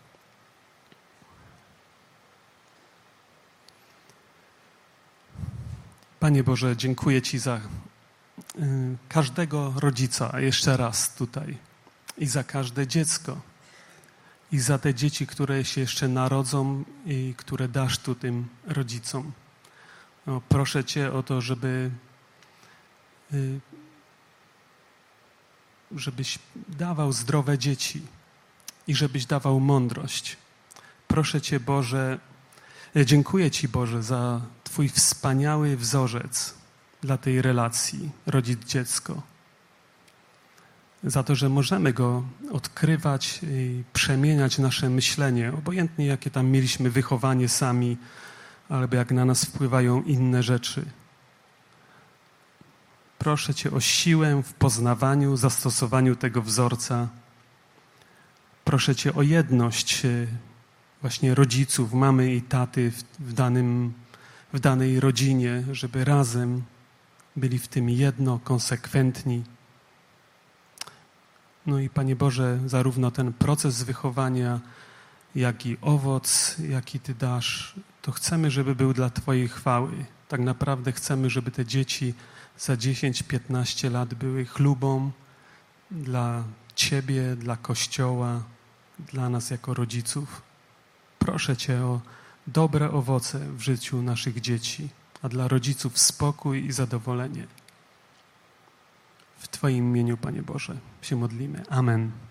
Panie Boże, dziękuję Ci za y, każdego rodzica, a jeszcze raz tutaj, i za każde dziecko, i za te dzieci, które się jeszcze narodzą i które dasz tu tym rodzicom. No, proszę Cię o to, żeby y, żebyś dawał zdrowe dzieci i żebyś dawał mądrość. Proszę Cię, Boże, dziękuję Ci, Boże, za Twój wspaniały wzorzec dla tej relacji rodzic-dziecko. Za to, że możemy go odkrywać i przemieniać nasze myślenie, obojętnie jakie tam mieliśmy wychowanie sami, albo jak na nas wpływają inne rzeczy. Proszę Cię o siłę w poznawaniu, zastosowaniu tego wzorca. Proszę Cię o jedność właśnie rodziców, mamy i taty w, w, danym, w danej rodzinie, żeby razem byli w tym jedno, konsekwentni. No i Panie Boże, zarówno ten proces wychowania, jak i owoc, jaki Ty dasz, to chcemy, żeby był dla Twojej chwały. Tak naprawdę chcemy, żeby te dzieci za dziesięć piętnaście lat były chlubą dla Ciebie, dla Kościoła, dla nas jako rodziców. Proszę Cię o dobre owoce w życiu naszych dzieci, a dla rodziców spokój i zadowolenie. W Twoim imieniu, Panie Boże, się modlimy. Amen.